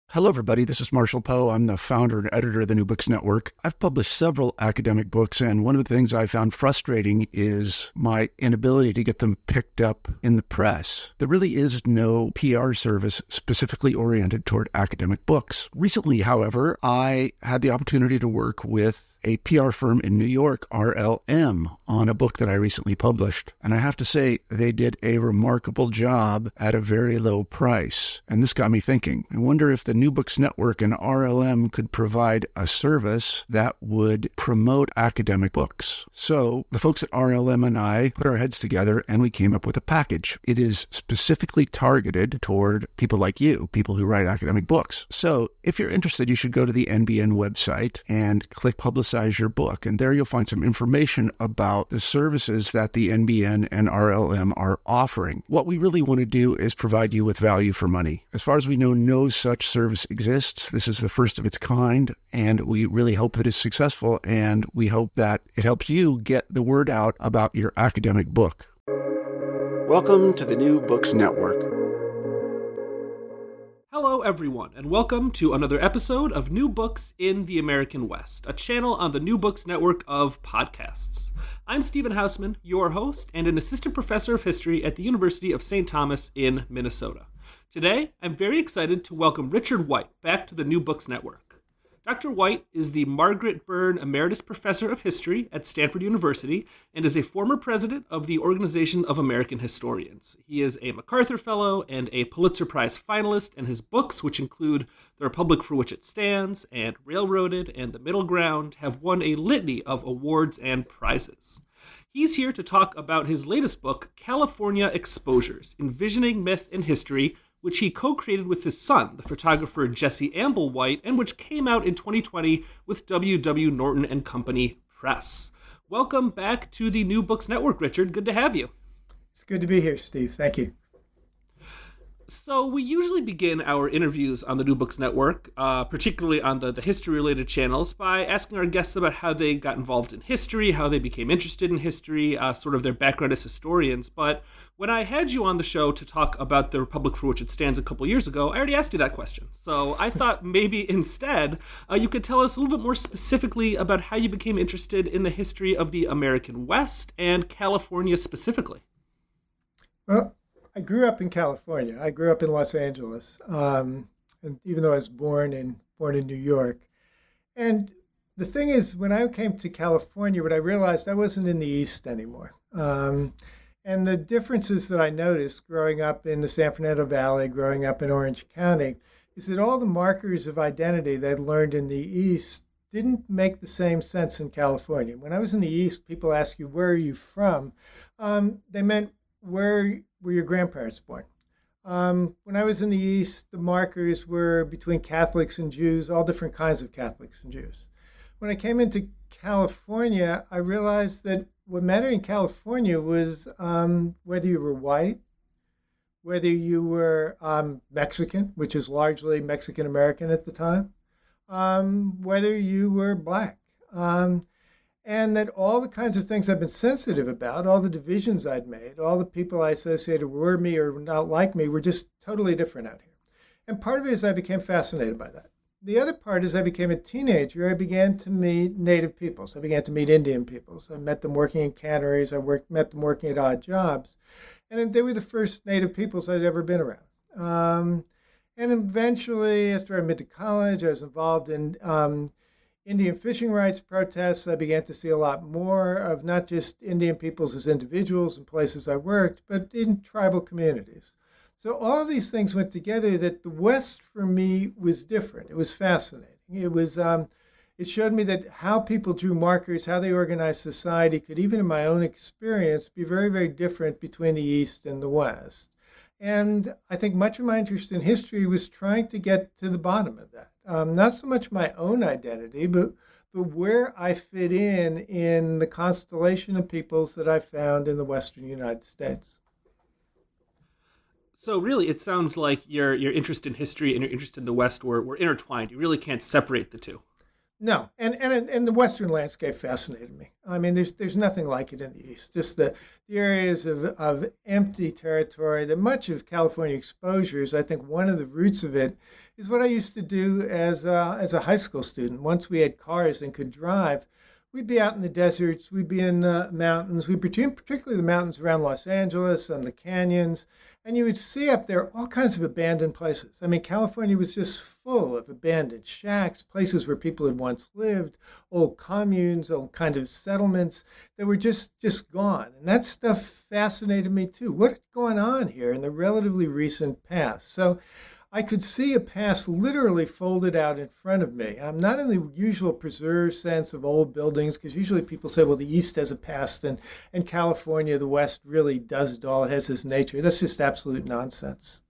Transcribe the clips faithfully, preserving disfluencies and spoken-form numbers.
Hello, everybody. This is Marshall Poe. I'm the founder and editor of the New Books Network. I've published several academic books, and one of the things I found frustrating is my inability to get them picked up in the press. There really is no P R service specifically oriented toward academic books. Recently, however, I had the opportunity to work with a P R firm in New York, R L M, on a book that I recently published. And I have to say, they did a remarkable job at a very low price. And this got me thinking. I wonder if the New Books Network and R L M could provide a service that would promote academic books. So the folks at R L M and I put our heads together and we came up with a package. It is specifically targeted toward people like you, people who write academic books. So if you're interested, you should go to the N B N website and click Publicize your book. And there you'll find some information about the services that the N B N and R L M are offering. What we really want to do is provide you with value for money. As far as we know, no such service exists. This is the first of its kind, and we really hope that it's successful, and we hope that it helps you get the word out about your academic book. Welcome to the New Books Network. Hello, everyone, and welcome to another episode of New Books in the American West, a channel on the New Books Network of podcasts. I'm Stephen Hausman, your host and an assistant professor of history at the University of Saint Thomas in Minnesota. Today, I'm very excited to welcome Richard White back to the New Books Network. Doctor White is the Margaret Byrne Emeritus Professor of History at Stanford University and is a former president of the Organization of American Historians. He is a MacArthur Fellow and a Pulitzer Prize finalist, and his books, which include The Republic for Which It Stands and Railroaded and The Middle Ground, have won a litany of awards and prizes. He's here to talk about his latest book, California Exposures: Envisioning Myth and History, which he co-created with his son, the photographer Jesse Amble White, and which came out in twenty twenty with W W. Norton and Company Press. Welcome back to the New Books Network, Richard. Good to have you. It's good to be here, Steve. Thank you. So we usually begin our interviews on the New Books Network, uh, particularly on the, the history-related channels, by asking our guests about how they got involved in history, how they became interested in history, uh, sort of their background as historians. But when I had you on the show to talk about the Republic for Which It Stands a couple years ago, I already asked you that question. So I thought maybe instead uh, you could tell us a little bit more specifically about how you became interested in the history of the American West and California specifically. Well, I grew up in California. I grew up in Los Angeles, um, and even though I was born in born in New York. And the thing is, when I came to California, what I realized I wasn't in the East anymore. Um, and the differences that I noticed growing up in the San Fernando Valley, growing up in Orange County, is that all the markers of identity that I'd learned in the East didn't make the same sense in California. When I was in the East, people ask you, where are you from? Um, they meant, where were your grandparents born? Um, when I was in the East, the markers were between Catholics and Jews, all different kinds of Catholics and Jews. When I came into California, I realized that what mattered in California was um, whether you were white, whether you were um, Mexican, which is largely Mexican-American at the time, um, whether you were Black. Um, And that all the kinds of things I've been sensitive about, all the divisions I'd made, all the people I associated were me or not like me, were just totally different out here. And part of it is I became fascinated by that. The other part is I became a teenager. I began to meet Native peoples. I began to meet Indian peoples. I met them working in canneries. I worked, met them working at odd jobs. And they were the first Native peoples I'd ever been around. Um, and eventually, after I went to college, I was involved in um, Indian fishing rights protests. I began to see a lot more of not just Indian peoples as individuals in places I worked, but in tribal communities. So all of these things went together that the West for me was different. It was fascinating. It was, um, it showed me that how people drew markers, how they organized society could, even in my own experience, be very, very different between the East and the West. And I think much of my interest in history was trying to get to the bottom of that. Um, not so much my own identity, but, but where I fit in in the constellation of peoples that I found in the Western United States. So really, it sounds like your your interest in history and your interest in the West were, were intertwined. You really can't separate the two. No, and and and the Western landscape fascinated me. I mean, there's there's nothing like it in the East. Just the the areas of of empty territory. That much of California exposures, I think one of the roots of it is what I used to do as a, as a high school student. Once we had cars and could drive, we'd be out in the deserts. We'd be in the mountains. We'd be particularly the mountains around Los Angeles and the canyons. And you would see up there all kinds of abandoned places. I mean, California was just full of abandoned shacks, places where people had once lived, old communes, old kind of settlements that were just, just gone. And that stuff fascinated me too. What's going on here in the relatively recent past? So I could see a past literally folded out in front of me. I'm not in the usual preserved sense of old buildings, because usually people say, well, the East has a past and, and California, the West really does it all. It has this nature. That's just absolute nonsense.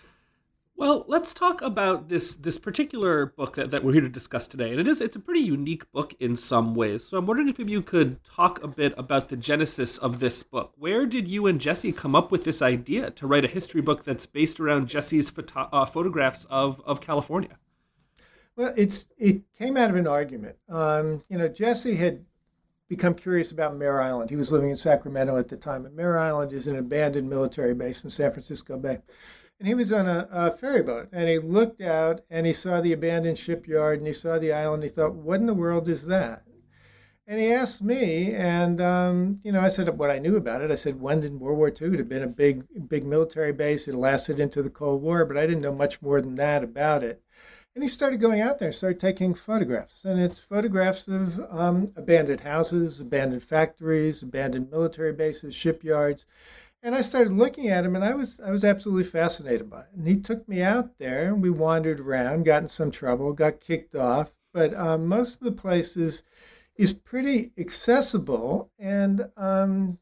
Well, let's talk about this this particular book that, that we're here to discuss today. And it is it's a pretty unique book in some ways. So I'm wondering if you could talk a bit about the genesis of this book. Where did you and Jesse come up with this idea to write a history book that's based around Jesse's photo- uh, photographs of, of California? Well, it's it came out of an argument. Um, you know, Jesse had become curious about Mare Island. He was living in Sacramento at the time. And Mare Island is an abandoned military base in San Francisco Bay. And he was on a, a ferry boat, and he looked out, and he saw the abandoned shipyard, and he saw the island. He thought, what in the world is that? And he asked me, and, um, you know, I said what I knew about it. I said, when in World War Two, it had been a big, big military base. It lasted into the Cold War, but I didn't know much more than that about it. And he started going out there and started taking photographs. And it's photographs of um, abandoned houses, abandoned factories, abandoned military bases, shipyards. And I started looking at him, and I was I was absolutely fascinated by it. And he took me out there, and we wandered around, got in some trouble, got kicked off. But um, most of the places is pretty accessible. And um,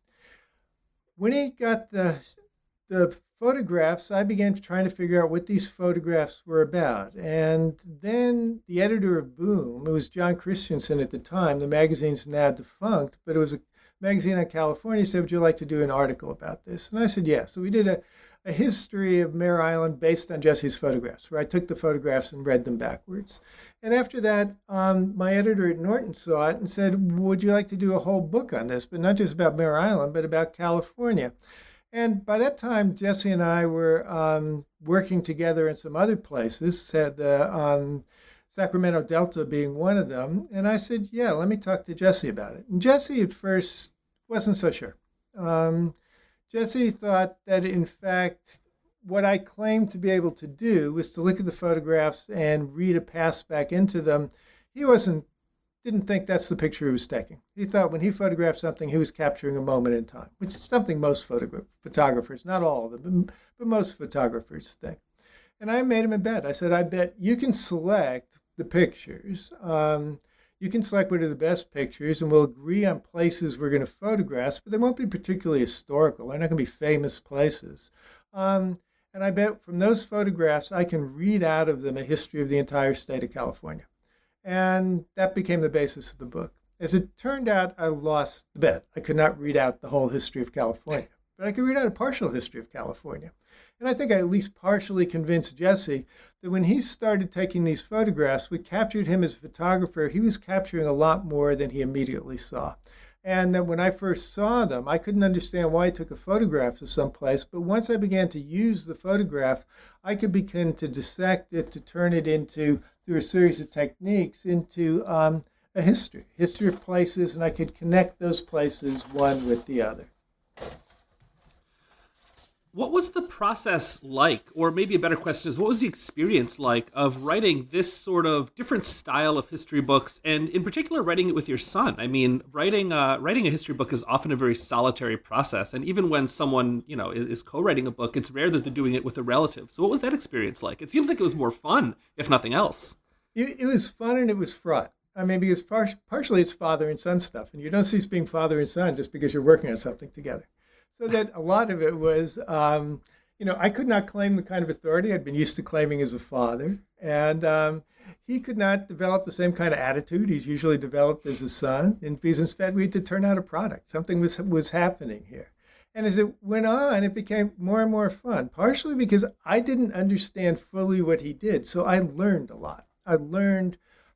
when he got the the photographs, I began trying to figure out what these photographs were about. And then the editor of Boom, it was John Christensen at the time, the magazine's now defunct, but it was a magazine on California, said, would you like to do an article about this? And I said, yeah. So we did a, a history of Mare Island based on Jesse's photographs, where I took the photographs and read them backwards. And after that, um, my editor at Norton saw it and said, would you like to do a whole book on this, but not just about Mare Island, but about California? And by that time, Jesse and I were um, working together in some other places, said the um, Sacramento Delta being one of them. And I said, yeah, let me talk to Jesse about it. And Jesse at first wasn't so sure. Um, Jesse thought that, in fact, what I claimed to be able to do was to look at the photographs and read a pass back into them. He wasn't, didn't think that's the picture he was taking. He thought when he photographed something, he was capturing a moment in time, which is something most photogra- photographers, not all of them, but most photographers think. And I made him a bet. I said, I bet you can select the pictures. Um, you can select what are the best pictures, and we'll agree on places we're going to photograph, but they won't be particularly historical. They're not going to be famous places. Um, and I bet from those photographs, I can read out of them a history of the entire state of California. And that became the basis of the book. As it turned out, I lost the bet. I could not read out the whole history of California, but I could read out a partial history of California. And I think I at least partially convinced Jesse that when he started taking these photographs, what captured him as a photographer, he was capturing a lot more than he immediately saw. And that when I first saw them, I couldn't understand why he took a photograph of someplace. But once I began to use the photograph, I could begin to dissect it, to turn it into, through a series of techniques, into um, a history, history of places, and I could connect those places one with the other. What was the process like, or maybe a better question is, what was the experience like of writing this sort of different style of history books, and in particular, writing it with your son? I mean, writing uh, writing a history book is often a very solitary process, and even when someone, you know, is, is co-writing a book, it's rare that they're doing it with a relative. So what was that experience like? It seems like it was more fun, if nothing else. It, it was fun and it was fraught. I mean, because par- partially it's father and son stuff, and you don't cease being father and son just because you're working on something together. So that a lot of it was, um, you know, I could not claim the kind of authority I'd been used to claiming as a father. And um, he could not develop the same kind of attitude he's usually developed as a son. And because instead we had to turn out a product. Something was was happening here. And as it went on, it became more and more fun, partially because I didn't understand fully what he did. So I learned a lot. I learned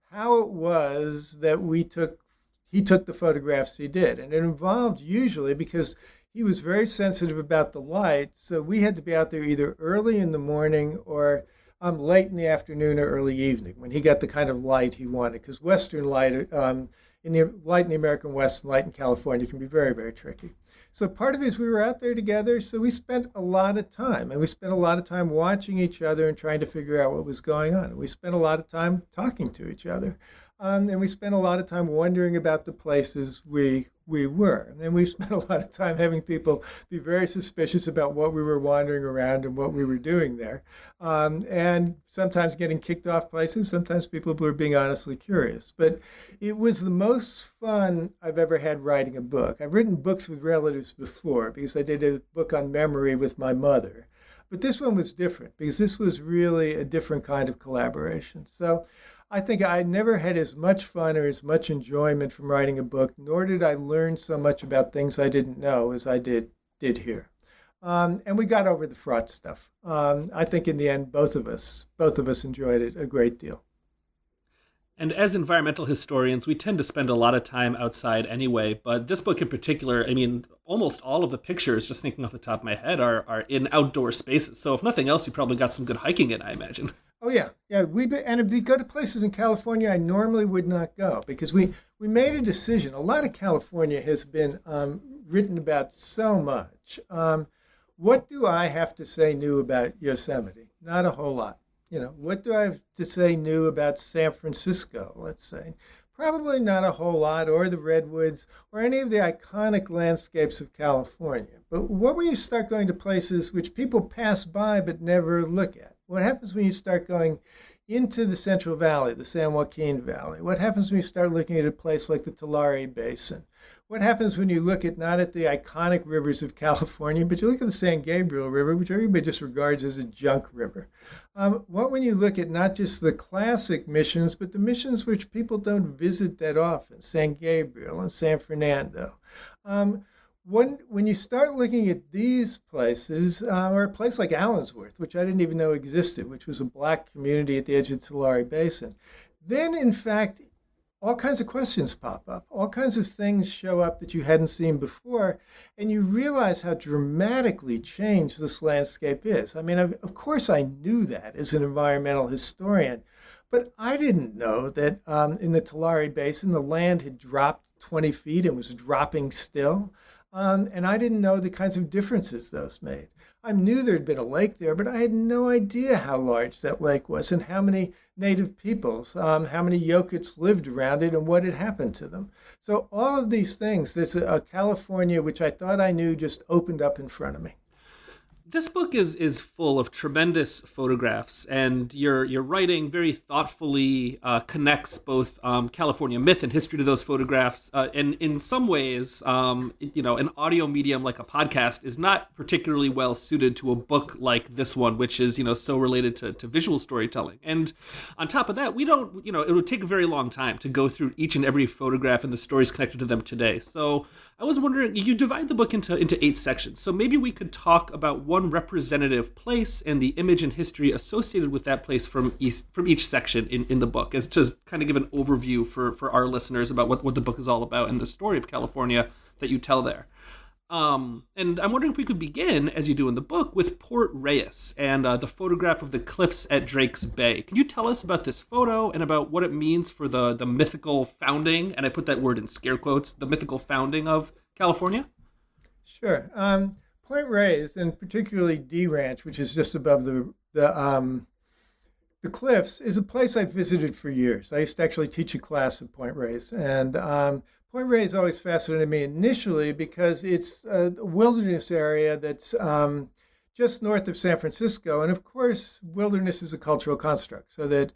how it was that we took, he took the photographs he did. And it involved usually, because he was very sensitive about the light, so we had to be out there either early in the morning or um, late in the afternoon or early evening when he got the kind of light he wanted. Because Western light, um, in the light in the American West and light in California can be very, very tricky. So part of it is we were out there together, so we spent a lot of time, and we spent a lot of time watching each other and trying to figure out what was going on. We spent a lot of time talking to each other, um, and we spent a lot of time wondering about the places we we were. And then we spent a lot of time having people be very suspicious about what we were wandering around and what we were doing there, um, and sometimes getting kicked off places. Sometimes people were being honestly curious. But it was the most fun I've ever had writing a book. I've written books with relatives before because I did a book on memory with my mother. But this one was different because this was really a different kind of collaboration. So I think I never had as much fun or as much enjoyment from writing a book, nor did I learn so much about things I didn't know as I did did here. Um, and we got over the fraught stuff. Um, I think in the end, both of us, both of us enjoyed it a great deal. And as environmental historians, we tend to spend a lot of time outside anyway, but this book in particular, I mean, almost all of the pictures, just thinking off the top of my head, are, are in outdoor spaces. So if nothing else, you probably got some good hiking in, I imagine. Oh, yeah. Yeah, we and we go to places in California I normally would not go because we, we made a decision. A lot of California has been um, written about so much. Um, what do I have to say new about Yosemite? Not a whole lot. You know, what do I have to say new about San Francisco, let's say? Probably not a whole lot, or the Redwoods, or any of the iconic landscapes of California. But what when you start going to places which people pass by but never look at? What happens when you start going into the Central Valley, the San Joaquin Valley? What happens when you start looking at a place like the Tulare Basin? What happens when you look at not at the iconic rivers of California, but you look at the San Gabriel River, which everybody just regards as a junk river? Um, what when you look at not just the classic missions, but the missions which people don't visit that often, San Gabriel and San Fernando? Um, When, when you start looking at these places, uh, or a place like Allensworth, which I didn't even know existed, which was a Black community at the edge of the Tulare Basin, then, in fact, all kinds of questions pop up. All kinds of things show up that you hadn't seen before, and you realize how dramatically changed this landscape is. I mean, of course, I knew that as an environmental historian, but I didn't know that um, in the Tulare Basin, the land had dropped twenty feet and was dropping still. Um, and I didn't know the kinds of differences those made. I knew there'd been a lake there, but I had no idea how large that lake was and how many native peoples, um, how many Yokuts lived around it and what had happened to them. So all of these things, there's a, a California which I thought I knew just opened up in front of me. This book is is full of tremendous photographs, and your your writing very thoughtfully uh, connects both um, California myth and history to those photographs. Uh, and in some ways, um, you know, an audio medium like a podcast is not particularly well suited to a book like this one, which is, you know, so related to, to visual storytelling. And on top of that, we don't, you know, it would take a very long time to go through each and every photograph and the stories connected to them today. So I was wondering, you divide the book into, into eight sections, so maybe we could talk about one representative place and the image and history associated with that place from each, from each section in, in the book, as to kind of give an overview for, for our listeners about what, what the book is all about and the story of California that you tell there. Um, and I'm wondering if we could begin, as you do in the book, with Port Reyes and uh, the photograph of the cliffs at Drake's Bay. Can you tell us about this photo and about what it means for the, the mythical founding, and I put that word in scare quotes, the mythical founding of California? Sure. Um, Point Reyes, and particularly D Ranch, which is just above the the um, the cliffs, is a place I've visited for years. I used to actually teach a class at Point Reyes, and um, Point Reyes always fascinated me initially because it's a wilderness area that's um, just north of San Francisco. And of course, wilderness is a cultural construct, so that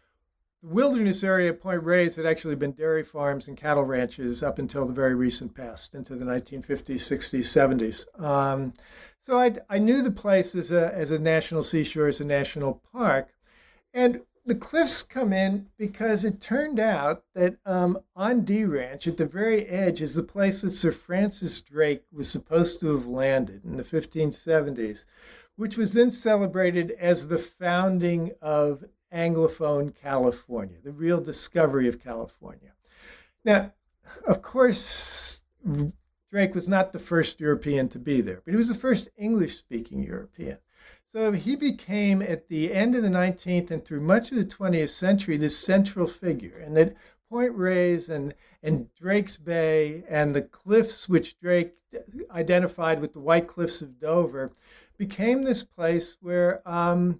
the wilderness area at Point Reyes had actually been dairy farms and cattle ranches up until the very recent past, into the nineteen fifties, sixties, seventies. Um, so I, I knew the place as a, as a national seashore, as a national park. And the cliffs come in because it turned out that um, on D Ranch, at the very edge, is the place that Sir Francis Drake was supposed to have landed in the fifteen seventies, which was then celebrated as the founding of Anglophone California, the real discovery of California. Now, of course, Drake was not the first European to be there, but he was the first English-speaking European. So he became, at the end of the nineteenth and through much of the twentieth century, this central figure. And that Point Reyes and, and Drake's Bay and the cliffs which Drake identified with the White Cliffs of Dover became this place where um,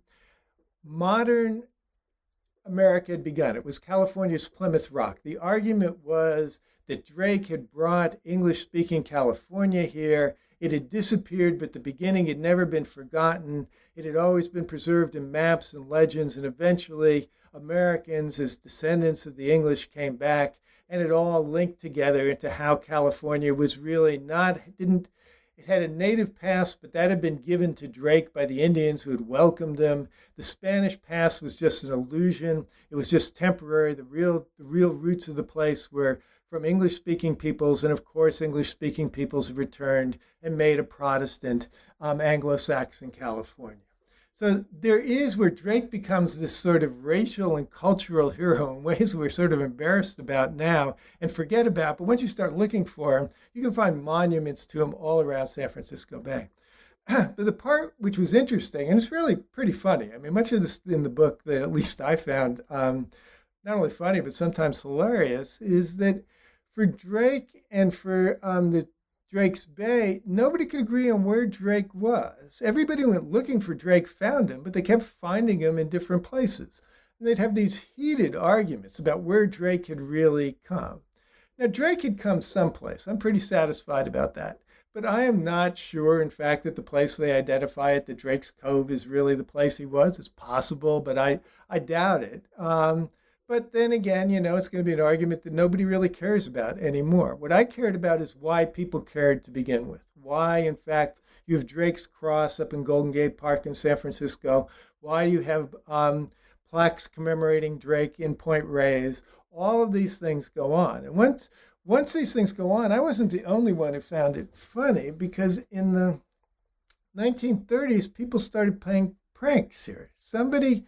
modern America had begun. It was California's Plymouth Rock. The argument was that Drake had brought English-speaking California here. It had disappeared, but the beginning had never been forgotten. It had always been preserved in maps and legends, and eventually Americans, as descendants of the English, came back, and it all linked together into how California was really not, didn't, it had a native past, but that had been given to Drake by the Indians who had welcomed him. The Spanish past was just an illusion. It was just temporary. The real, the real roots of the place were from English-speaking peoples, and of course, English-speaking peoples have returned and made a Protestant um, Anglo-Saxon California. So there is where Drake becomes this sort of racial and cultural hero in ways we're sort of embarrassed about now and forget about. But once you start looking for him, you can find monuments to him all around San Francisco Bay. But the part which was interesting, and it's really pretty funny, I mean, much of this in the book that at least I found um, not only funny, but sometimes hilarious, is that for Drake and for um, the Drake's Bay, nobody could agree on where Drake was. Everybody went looking for Drake, found him, but they kept finding him in different places. And they'd have these heated arguments about where Drake had really come. Now, Drake had come someplace. I'm pretty satisfied about that. But I am not sure, in fact, that the place they identify at the Drake's Cove is really the place he was. It's possible, but I, I doubt it. Um, But then again, you know, it's going to be an argument that nobody really cares about anymore. What I cared about is why people cared to begin with. Why, in fact, you have Drake's Cross up in Golden Gate Park in San Francisco. Why you have um, plaques commemorating Drake in Point Reyes. All of these things go on. And once, once these things go on, I wasn't the only one who found it funny, because in the nineteen thirties, people started playing pranks here. Somebody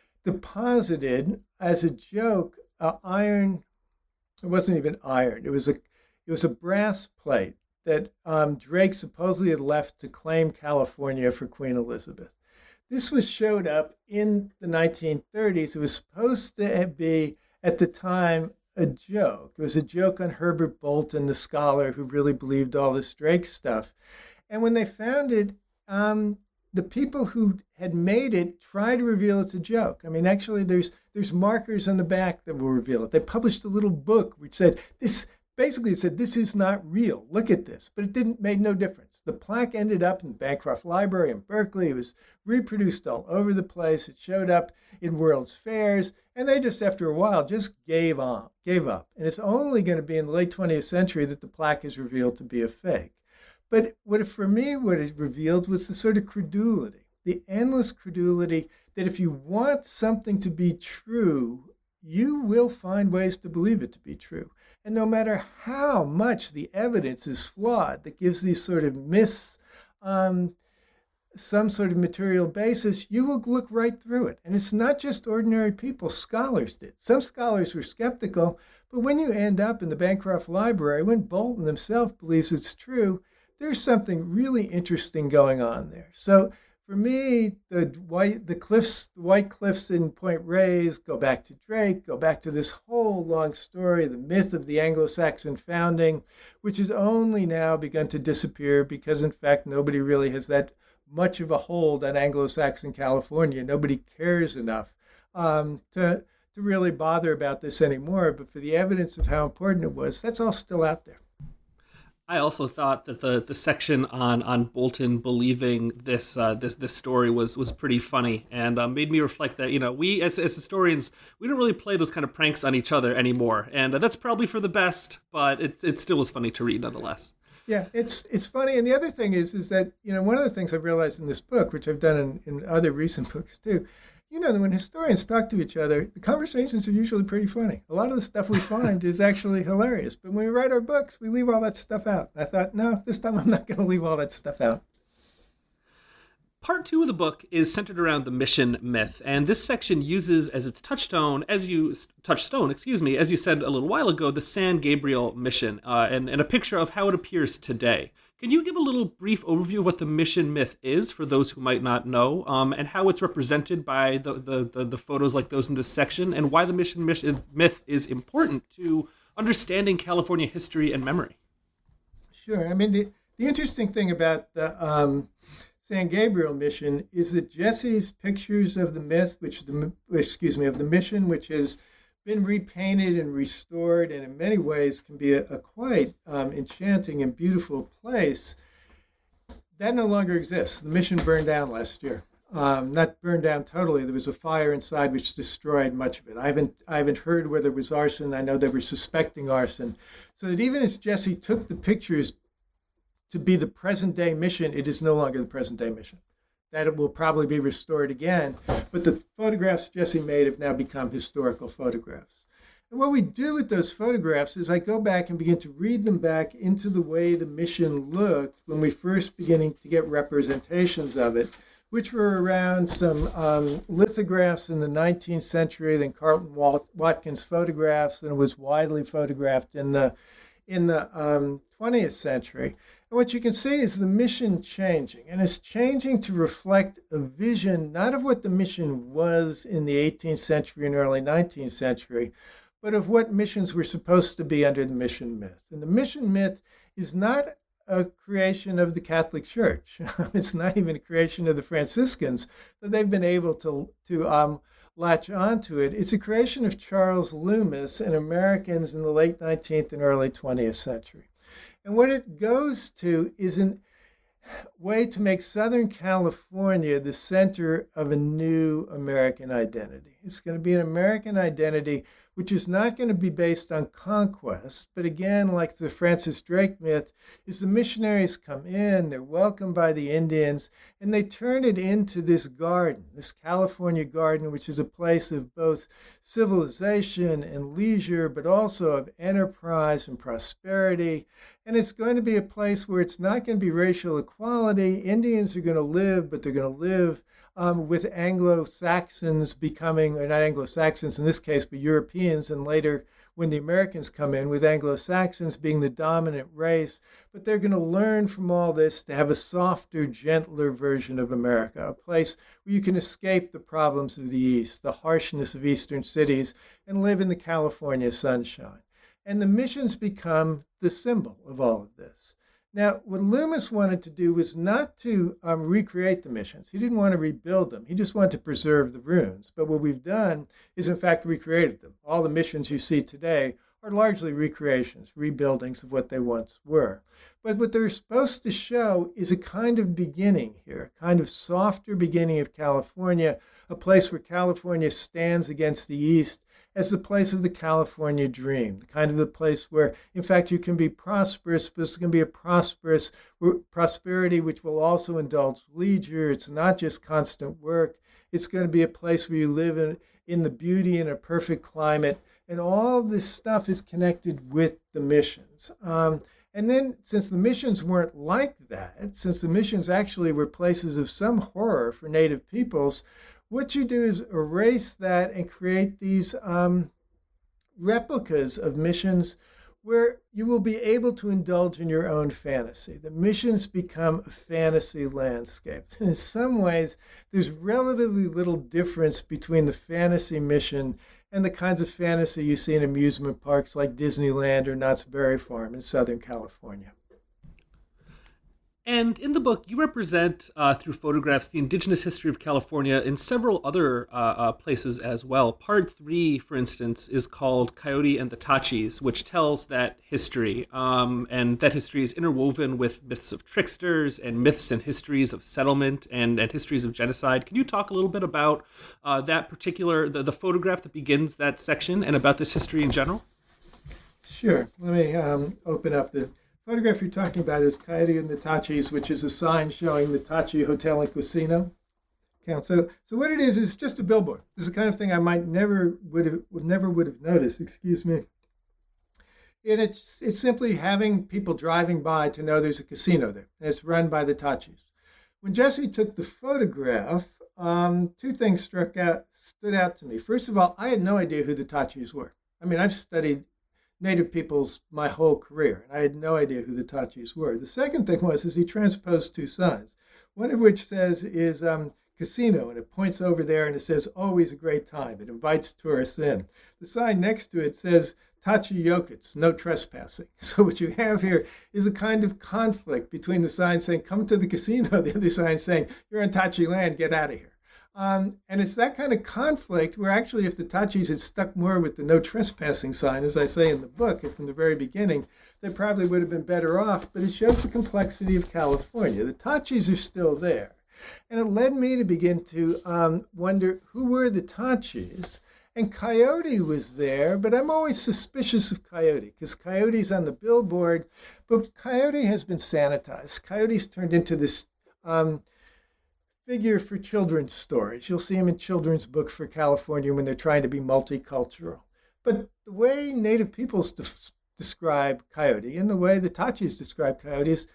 deposited as a joke uh, iron, it wasn't even iron, it was a it was a brass plate that um, Drake supposedly had left to claim California for Queen Elizabeth. This was showed up in the nineteen thirties. It was supposed to be, at the time, a joke. It was a joke on Herbert Bolton, the scholar who really believed all this Drake stuff. And when they found it, um, the people who had made it tried to reveal it's a joke. I mean, actually, there's there's markers on the back that will reveal it. They published a little book which said, this, basically it said, this is not real. Look at this. But it didn't, made no difference. The plaque ended up in the Bancroft Library in Berkeley. It was reproduced all over the place. It showed up in World's Fairs. And they just, after a while, just gave on, gave up. And it's only going to be in the late twentieth century that the plaque is revealed to be a fake. But what, for me, what it revealed was the sort of credulity, the endless credulity that if you want something to be true, you will find ways to believe it to be true. And no matter how much the evidence is flawed that gives these sort of myths um, some sort of material basis, you will look right through it. And it's not just ordinary people, scholars did. Some scholars were skeptical, but when you end up in the Bancroft Library, when Bolton himself believes it's true, there's something really interesting going on there. So for me, the white, the cliffs, the White Cliffs in Point Reyes go back to Drake, go back to this whole long story, the myth of the Anglo-Saxon founding, which has only now begun to disappear because, in fact, nobody really has that much of a hold on Anglo-Saxon California. Nobody cares enough um, to, to really bother about this anymore. But for the evidence of how important it was, that's all still out there. I also thought that the, the section on, on Bolton believing this uh, this this story was was pretty funny, and um, made me reflect that, you know, we as as historians, we don't really play those kind of pranks on each other anymore, and uh, that's probably for the best. But it it still was funny to read nonetheless. Yeah, it's it's funny, and the other thing is is that, you know, one of the things I've realized in this book, which I've done in, in other recent books too, you know, that when historians talk to each other, the conversations are usually pretty funny. A lot of the stuff we find is actually hilarious. But when we write our books, we leave all that stuff out. I thought, no, this time I'm not going to leave all that stuff out. Part two of the book is centered around the mission myth, and this section uses as its touchstone, as you touchstone, excuse me, as you said a little while ago, the San Gabriel mission, uh, and, and a picture of how it appears today. Can you give a little brief overview of what the mission myth is for those who might not know, um, and how it's represented by the, the, the, the photos like those in this section, and why the mission, mission myth is important to understanding California history and memory? Sure. I mean, the, the interesting thing about the um, San Gabriel mission is that Jesse's pictures of the myth, which the excuse me, of the mission, which has been repainted and restored, and in many ways can be a, a quite um, enchanting and beautiful place, that no longer exists. The mission burned down last year. Um, not burned down totally. There was a fire inside which destroyed much of it. I haven't I haven't heard whether it was arson. I know they were suspecting arson. So that even as Jesse took the pictures to be the present day mission, it is no longer the present day mission. That it will probably be restored again. But the photographs Jesse made have now become historical photographs. And what we do with those photographs is I go back and begin to read them back into the way the mission looked when we first beginning to get representations of it, which were around some um, lithographs in the nineteenth century, then Carlton Watkins photographs, and it was widely photographed in the in the um, twentieth century. And what you can see is the mission changing, and it's changing to reflect a vision, not of what the mission was in the eighteenth century and early nineteenth century, but of what missions were supposed to be under the mission myth. And the mission myth is not a creation of the Catholic Church. It's not even a creation of the Franciscans, that they've been able to, to um, latch onto it. It's a creation of Charles Loomis and Americans in the late nineteenth and early twentieth century. And what it goes to is a way to make Southern California the center of a new American identity. It's going to be an American identity which is not going to be based on conquest, but again, like the Francis Drake myth, is the missionaries come in, they're welcomed by the Indians, and they turn it into this garden, this California garden, which is a place of both civilization and leisure, but also of enterprise and prosperity. And it's going to be a place where it's not going to be racial equality. Indians are going to live, but they're going to live um, with Anglo-Saxons becoming, or not Anglo-Saxons in this case, but Europeans, and later when the Americans come in, with Anglo-Saxons being the dominant race. But they're going to learn from all this to have a softer, gentler version of America, a place where you can escape the problems of the East, the harshness of Eastern cities, and live in the California sunshine. And the missions become the symbol of all of this. Now, what Loomis wanted to do was not to um, recreate the missions. He didn't want to rebuild them. He just wanted to preserve the ruins. But what we've done is, in fact, recreated them. All the missions you see today are largely recreations, rebuildings of what they once were. But what they're supposed to show is a kind of beginning here, a kind of softer beginning of California, a place where California stands against the East as the place of the California dream, the kind of the place where, in fact, you can be prosperous, but it's going to be a prosperous prosperity which will also indulge leisure. It's not just constant work. It's going to be a place where you live in, in the beauty in a perfect climate. And all this stuff is connected with the missions. Um, and then, since the missions weren't like that, since the missions actually were places of some horror for Native peoples, what you do is erase that and create these um, replicas of missions where you will be able to indulge in your own fantasy. The missions become a fantasy landscape. And in some ways, there's relatively little difference between the fantasy mission and the kinds of fantasy you see in amusement parks like Disneyland or Knott's Berry Farm in Southern California. And in the book, you represent, uh, through photographs, the indigenous history of California in several other uh, uh, places as well. Part three, for instance, is called Coyote and the Tachis, which tells that history. Um, and that history is interwoven with myths of tricksters and myths and histories of settlement and, and histories of genocide. Can you talk a little bit about uh, that particular, the, the photograph that begins that section and about this history in general? Sure. Let me um, open up the photograph you're talking about is Coyote and the Tachis, which is a sign showing the Tachi Hotel and Casino. So, so what it is is just a billboard. This is the kind of thing I might never would have would never would have noticed. Excuse me. And it's it's simply having people driving by to know there's a casino there, and it's run by the Tachis. when Jesse took the photograph, um, two things struck out, stood out to me. First of all, I had no idea who the Tachis were. I mean, I've studied Native peoples my whole career, and I had no idea who the Tachis were. The second thing was, is he transposed two signs, one of which says is um, casino, and it points over there and it says, always a great time. It invites tourists in. The sign next to it says, Tachi Yokits, no trespassing. So what you have here is a kind of conflict between the sign saying, come to the casino, the other sign saying, you're on Tachi land, get out of here. Um, and it's that kind of conflict where actually if the Tachis had stuck more with the no trespassing sign, as I say in the book, from the very beginning, they probably would have been better off. But it shows the complexity of California. The Tachis are still there. And it led me to begin to um, wonder who were the Tachis. And Coyote was there, but I'm always suspicious of Coyote because Coyote's on the billboard, but Coyote has been sanitized. Coyote's turned into this um, figure for children's stories. You'll see him in children's books for California when they're trying to be multicultural. But the way Native peoples de- describe Coyote and the way the Tachis describe Coyote is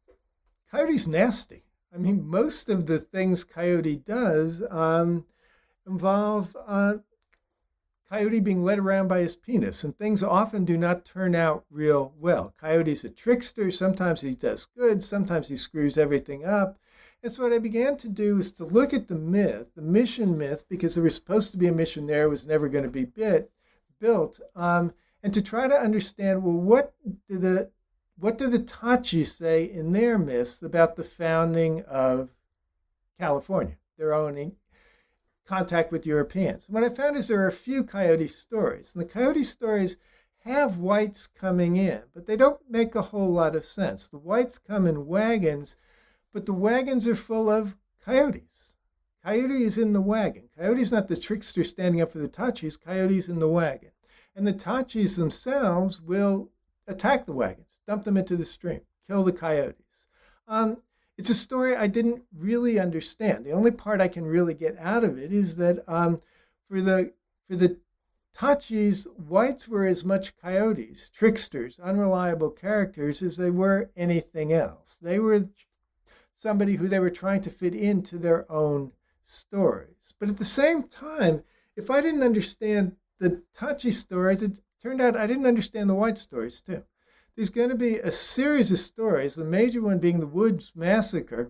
Coyote's nasty. I mean, most of the things Coyote does um, involve uh, Coyote being led around by his penis, and things often do not turn out real well. Coyote's a trickster. Sometimes he does good. Sometimes he screws everything up. And so what I began to do is to look at the myth, the mission myth, because there was supposed to be a mission there, was never going to be bit, built, um, and to try to understand, well, what do the what do the Tachis say in their myths about the founding of California, their own contact with Europeans? And what I found is there are a few Coyote stories, and the Coyote stories have whites coming in, but they don't make a whole lot of sense. The whites come in wagons, but the wagons are full of coyotes. Coyote is in the wagon. Coyote's not the trickster standing up for the Tachis. Coyote's in the wagon. And the Tachis themselves will attack the wagons, dump them into the stream, kill the coyotes. Um, it's a story I didn't really understand. The only part I can really get out of it is that um, for the for the Tachis, whites were as much coyotes, tricksters, unreliable characters as they were anything else. They were somebody who they were trying to fit into their own stories. But at the same time, if I didn't understand the Tachi stories, it turned out I didn't understand the white stories too. There's going to be a series of stories, the major one being the Woods Massacre,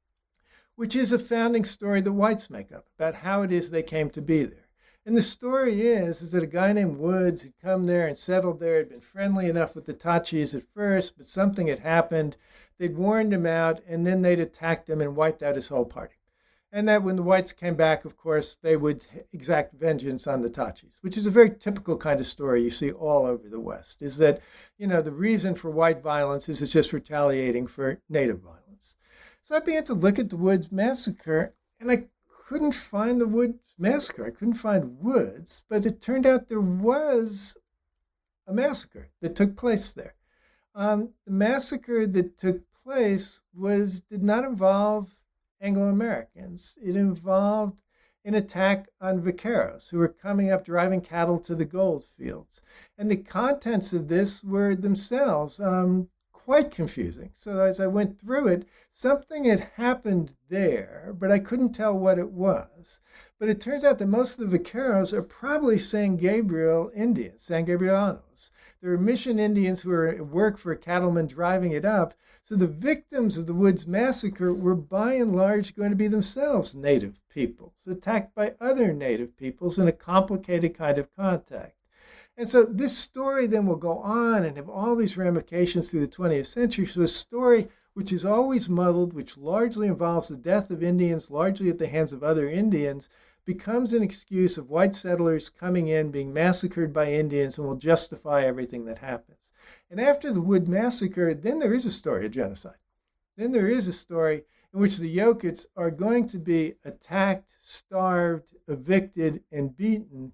which is a founding story the whites make up about how it is they came to be there. And the story is, is that a guy named Woods had come there and settled there, had been friendly enough with the Tachis at first, but something had happened. They'd warned him out, and then they'd attacked him and wiped out his whole party. And that when the whites came back, of course, they would exact vengeance on the Tachis, which is a very typical kind of story you see all over the West, is that, you know, the reason for white violence is it's just retaliating for Native violence. So I began to look at the Woods Massacre, and I couldn't find the Woods Massacre. I couldn't find Woods, but it turned out there was a massacre that took place there. Um, the massacre that took place was did not involve Anglo-Americans. It involved an attack on vaqueros who were coming up driving cattle to the gold fields. And the contents of this were themselves um, quite confusing. So as I went through it, something had happened there, but I couldn't tell what it was. But it turns out that most of the vaqueros are probably San Gabriel Indians, San Gabrielanos. There were mission Indians who were at work for a cattleman driving it up. So the victims of the Woods Massacre were by and large going to be themselves Native peoples, attacked by other Native peoples in a complicated kind of contact. And so this story then will go on and have all these ramifications through the twentieth century. So a story which is always muddled, which largely involves the death of Indians, largely at the hands of other Indians, becomes an excuse of white settlers coming in, being massacred by Indians, and will justify everything that happens. And after the Wood Massacre, then there is a story of genocide. Then there is a story in which the Yokits are going to be attacked, starved, evicted, and beaten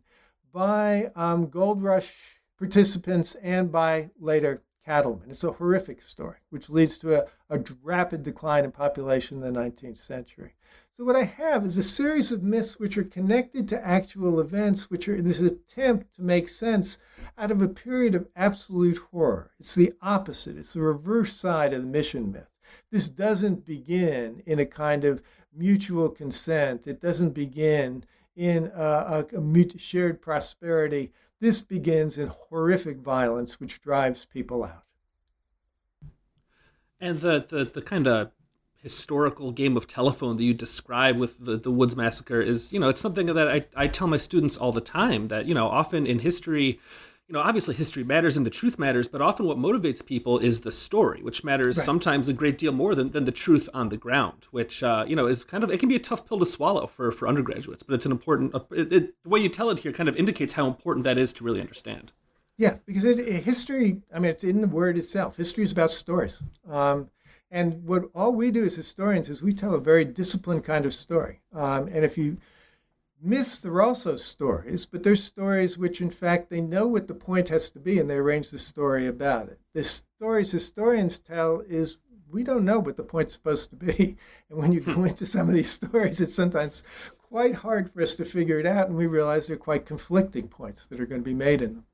by um, Gold Rush participants and by later cattlemen. It's a horrific story, which leads to a, a rapid decline in population in the nineteenth century. So what I have is a series of myths which are connected to actual events, which are this attempt to make sense out of a period of absolute horror. It's the opposite. It's the reverse side of the mission myth. this doesn't begin in a kind of mutual consent. It doesn't begin in a, a, a shared prosperity. This begins in horrific violence, which drives people out. And the the, the kind of historical game of telephone that you describe with the, the Woods Massacre is, you know, it's something that I, I tell my students all the time, that, you know, often in history, you know, obviously history matters and the truth matters, but often what motivates people is the story, which matters right. sometimes a great deal more than, than the truth on the ground, which, uh, you know, is kind of, it can be a tough pill to swallow for, for undergraduates, but it's an important, it, it, the way you tell it here kind of indicates how important that is to really understand. Yeah, because it, it, history, I mean, it's in the word itself. History is about stories. Um, and what all we do as historians is we tell a very disciplined kind of story. Um, and if you miss, there are also stories, but there's stories which, in fact, they know what the point has to be and they arrange the story about it. The stories historians tell is we don't know what the point's supposed to be. And when you go into some of these stories, it's sometimes quite hard for us to figure it out. And we realize they're quite conflicting points that are going to be made in them.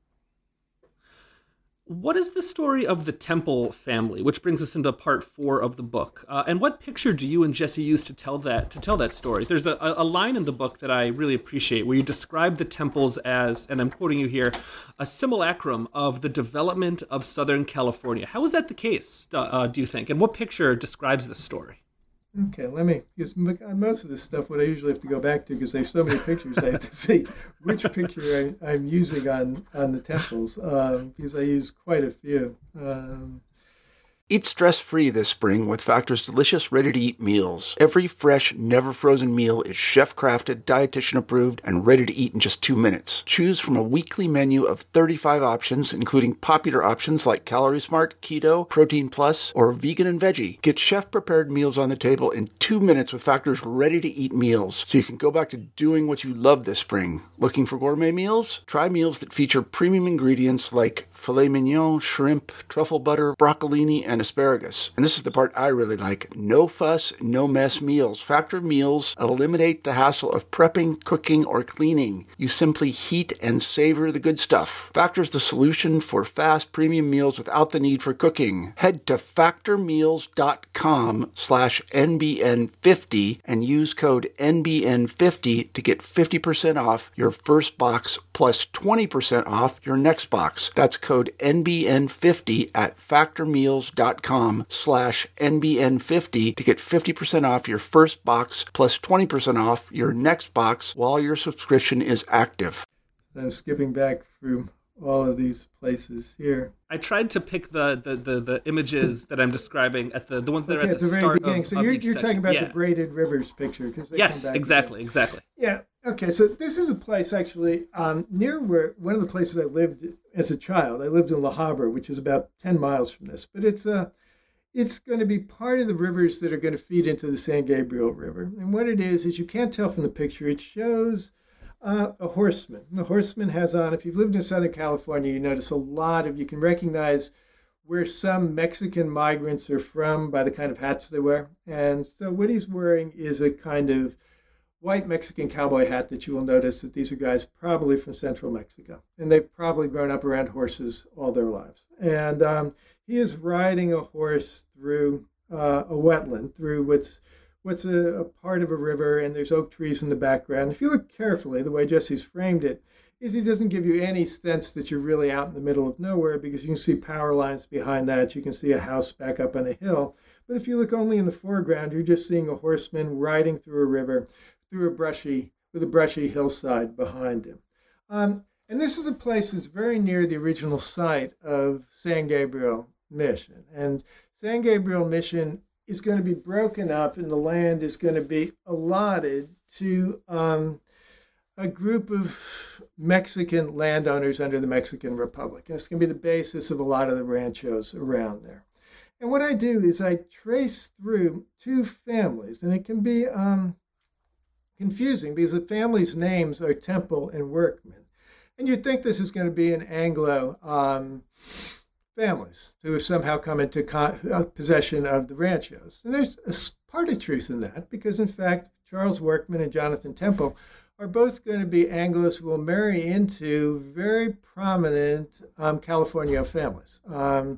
What is the story of the Temple family, which brings us into part four of the book? Uh, and what picture do you and Jesse use to tell that to tell that story? There's a, a line in the book that I really appreciate where you describe the temples as, and I'm quoting you here, a simulacrum of the development of Southern California. How is that the case, uh, do you think? And what picture describes this story? Okay, let me, because on most of this stuff, what I usually have to go back to, because there's so many pictures, I have to see which picture I, I'm using on, on the temples, um, because I use quite a few. Um, Eat stress-free this spring with Factor's delicious, ready-to-eat meals. Every fresh, never-frozen meal is chef-crafted, dietitian-approved, and ready to eat in just two minutes. Choose from a weekly menu of thirty-five options, including popular options like Calorie Smart, Keto, Protein Plus, or Vegan and Veggie. Get chef-prepared meals on the table in two minutes with Factor's ready-to-eat meals, so you can go back to doing what you love this spring. Looking for gourmet meals? Try meals that feature premium ingredients like filet mignon, shrimp, truffle butter, broccolini, and asparagus. And this is the part I really like. No fuss, no mess meals. Factor meals eliminate the hassle of prepping, cooking, or cleaning. You simply heat and savor the good stuff. Factor's the solution for fast premium meals without the need for cooking. Head to factormeals.com slash NBN50 and use code N B N fifty to get fifty percent off your first box plus twenty percent off your next box. That's code N B N fifty at factormeals.com slash NBN50 to get fifty percent off your first box plus twenty percent off your next box while your subscription is active. I'm skipping back through all of these places here. I tried to pick the the, the, the images that I'm describing at the the ones that okay, are at the, the very start beginning. Of, so of you're, each you're talking about yeah. the braided rivers picture. They yes, come back exactly, again. exactly. Yeah. Okay. So this is a place actually um, near where one of the places I lived as a child. I lived in La Habra, which is about ten miles from this, but it's a uh, It's going to be part of the rivers that are going to feed into the San Gabriel River. And what it is, is you can't tell from the picture, it shows uh, a horseman. The horseman has on, if you've lived in Southern California, you notice a lot of, you can recognize where some Mexican migrants are from by the kind of hats they wear. And so what he's wearing is a kind of white Mexican cowboy hat that you will notice that these are guys probably from central Mexico. And they've probably grown up around horses all their lives. And um, he is riding a horse through uh, a wetland, through what's what's a, a part of a river, and there's oak trees in the background. If you look carefully, the way Jesse's framed it, is he doesn't give you any sense that you're really out in the middle of nowhere, because you can see power lines behind that. You can see a house back up on a hill. But if you look only in the foreground, you're just seeing a horseman riding through a river, through a brushy, with a brushy hillside behind him. Um, and this is a place that's very near the original site of San Gabriel Mission. And San Gabriel Mission is going to be broken up, and the land is going to be allotted to um, a group of Mexican landowners under the Mexican Republic. And it's going to be the basis of a lot of the ranchos around there. And what I do is I trace through two families, and it can be um, confusing because the families' names are Temple and Workman. And you'd think this is going to be an Anglo um, families who have somehow come into con- uh, possession of the ranchos. And there's a part of truth in that, because in fact, Charles Workman and Jonathan Temple are both going to be Anglos who will marry into very prominent um, California families, um,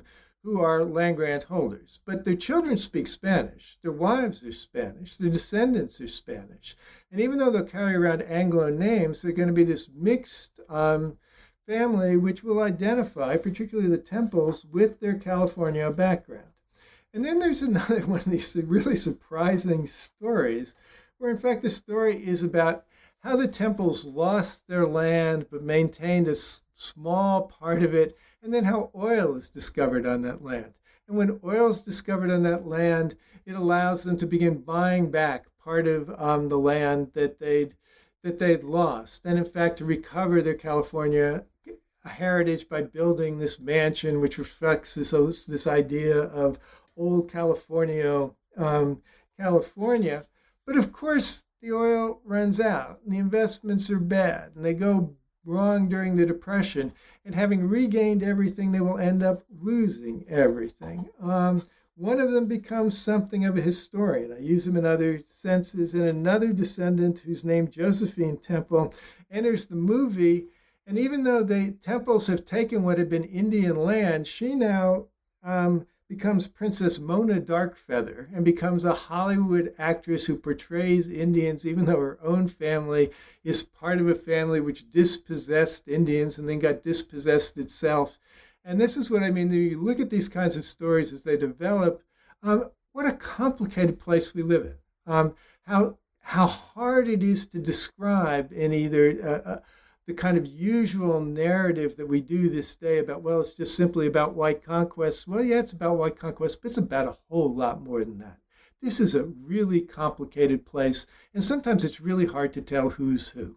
who are land grant holders. But their children speak Spanish, their wives are Spanish, their descendants are Spanish. And even though they'll carry around Anglo names, they're going to be this mixed um, family which will identify, particularly the Temples, with their California background. And then there's another one of these really surprising stories, where in fact the story is about how the Temples lost their land but maintained a s- small part of it, and then how oil is discovered on that land. And when oil is discovered on that land, it allows them to begin buying back part of um, the land that they'd that they'd lost, and in fact to recover their California heritage by building this mansion, which reflects this this idea of old California, um, California. But of course, the oil runs out, and the investments are bad, and they go wrong during the Depression. And having regained everything, they will end up losing everything. Um, one of them becomes something of a historian. I use him in other senses. And another descendant, who's named Josephine Temple, enters the movie. And even though the Temples have taken what had been Indian land, she now um, becomes Princess Mona Darkfeather and becomes a Hollywood actress who portrays Indians, even though her own family is part of a family which dispossessed Indians and then got dispossessed itself. And this is what I mean. You look at these kinds of stories as they develop. Um, what a complicated place we live in. Um, how how hard it is to describe in either uh, uh, the kind of usual narrative that we do this day about, well, it's just simply about white conquest. Well, yeah, it's about white conquest, but it's about a whole lot more than that. This is a really complicated place, and sometimes it's really hard to tell who's who.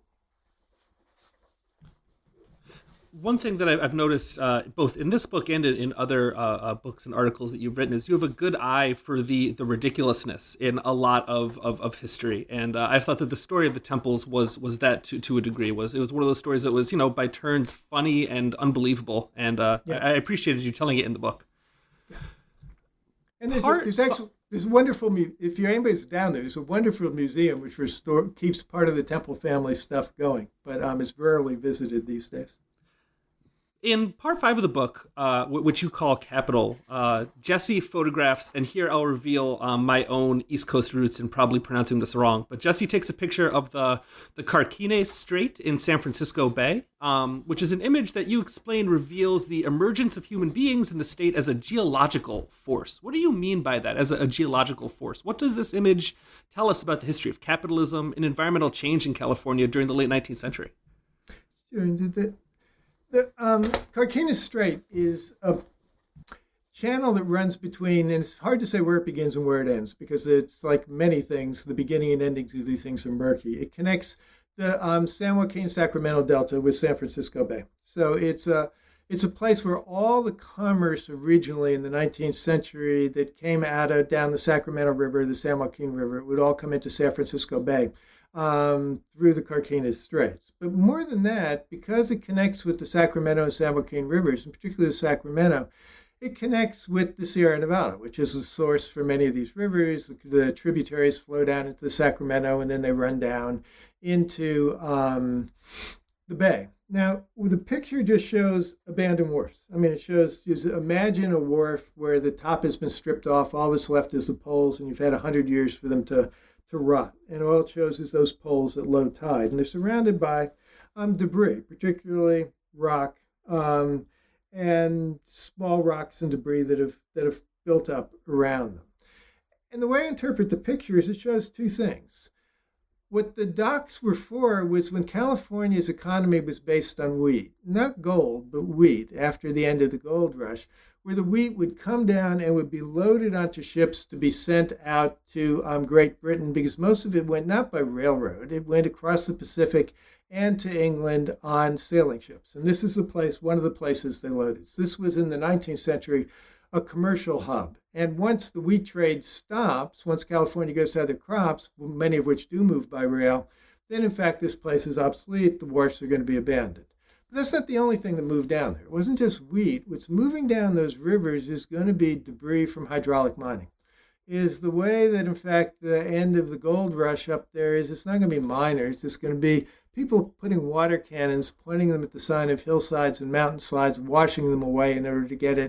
One thing that I've noticed, uh, both in this book and in other uh, uh, books and articles that you've written, is you have a good eye for the the ridiculousness in a lot of of, of history. And uh, I thought that the story of the Temples was was that to, to a degree. Was it was one of those stories that was, you know, by turns funny and unbelievable. And uh, yeah. I, I appreciated you telling it in the book. Yeah. And there's Part, a, there's actually there's a wonderful if you're anybody's down there, there's a wonderful museum which restore keeps part of the Temple family stuff going, but um, it's rarely visited these days. In part five of the book, uh, which you call Capital, uh, Jesse photographs, and here I'll reveal um, my own East Coast roots and probably pronouncing this wrong, but Jesse takes a picture of the, the Carquines Strait in San Francisco Bay, um, which is an image that you explain reveals the emergence of human beings in the state as a geological force. What do you mean by that, as a, a geological force? What does this image tell us about the history of capitalism and environmental change in California during the late nineteenth century? Sure, the, The um, Carquines Strait is a channel that runs between, and it's hard to say where it begins and where it ends, because it's like many things, the beginning and endings of these things are murky. It connects the um, San Joaquin-Sacramento Delta with San Francisco Bay. So it's a, it's a place where all the commerce originally in the nineteenth century that came out of down the Sacramento River, the San Joaquin River, it would all come into San Francisco Bay. Um, through the Carquines Straits. But more than that, because it connects with the Sacramento and San Joaquin rivers, and particularly the Sacramento, it connects with the Sierra Nevada, which is the source for many of these rivers. The, the tributaries flow down into the Sacramento, and then they run down into um, the bay. Now, the picture just shows abandoned wharfs. I mean, it shows, just imagine a wharf where the top has been stripped off, all that's left is the poles, and you've had one hundred years for them to to rot. And all it shows is those poles at low tide. And they're surrounded by um, debris, particularly rock um, and small rocks and debris that have that have built up around them. And the way I interpret the picture is it shows two things. What the docks were for was when California's economy was based on wheat, not gold, but wheat after the end of the gold rush, where the wheat would come down and would be loaded onto ships to be sent out to um, Great Britain, because most of it went not by railroad, it went across the Pacific and to England on sailing ships. And this is the place, one of the places they loaded. So this was in the nineteenth century, a commercial hub. And once the wheat trade stops, once California goes to other crops, many of which do move by rail, then in fact this place is obsolete, the wharfs are going to be abandoned. But that's not the only thing that moved down there. It wasn't just wheat. What's moving down those rivers is going to be debris from hydraulic mining. Is the way that, in fact, the end of the gold rush up there is it's not going to be miners. It's going to be people putting water cannons, pointing them at the side of hillsides and mountainslides, washing them away in order to get it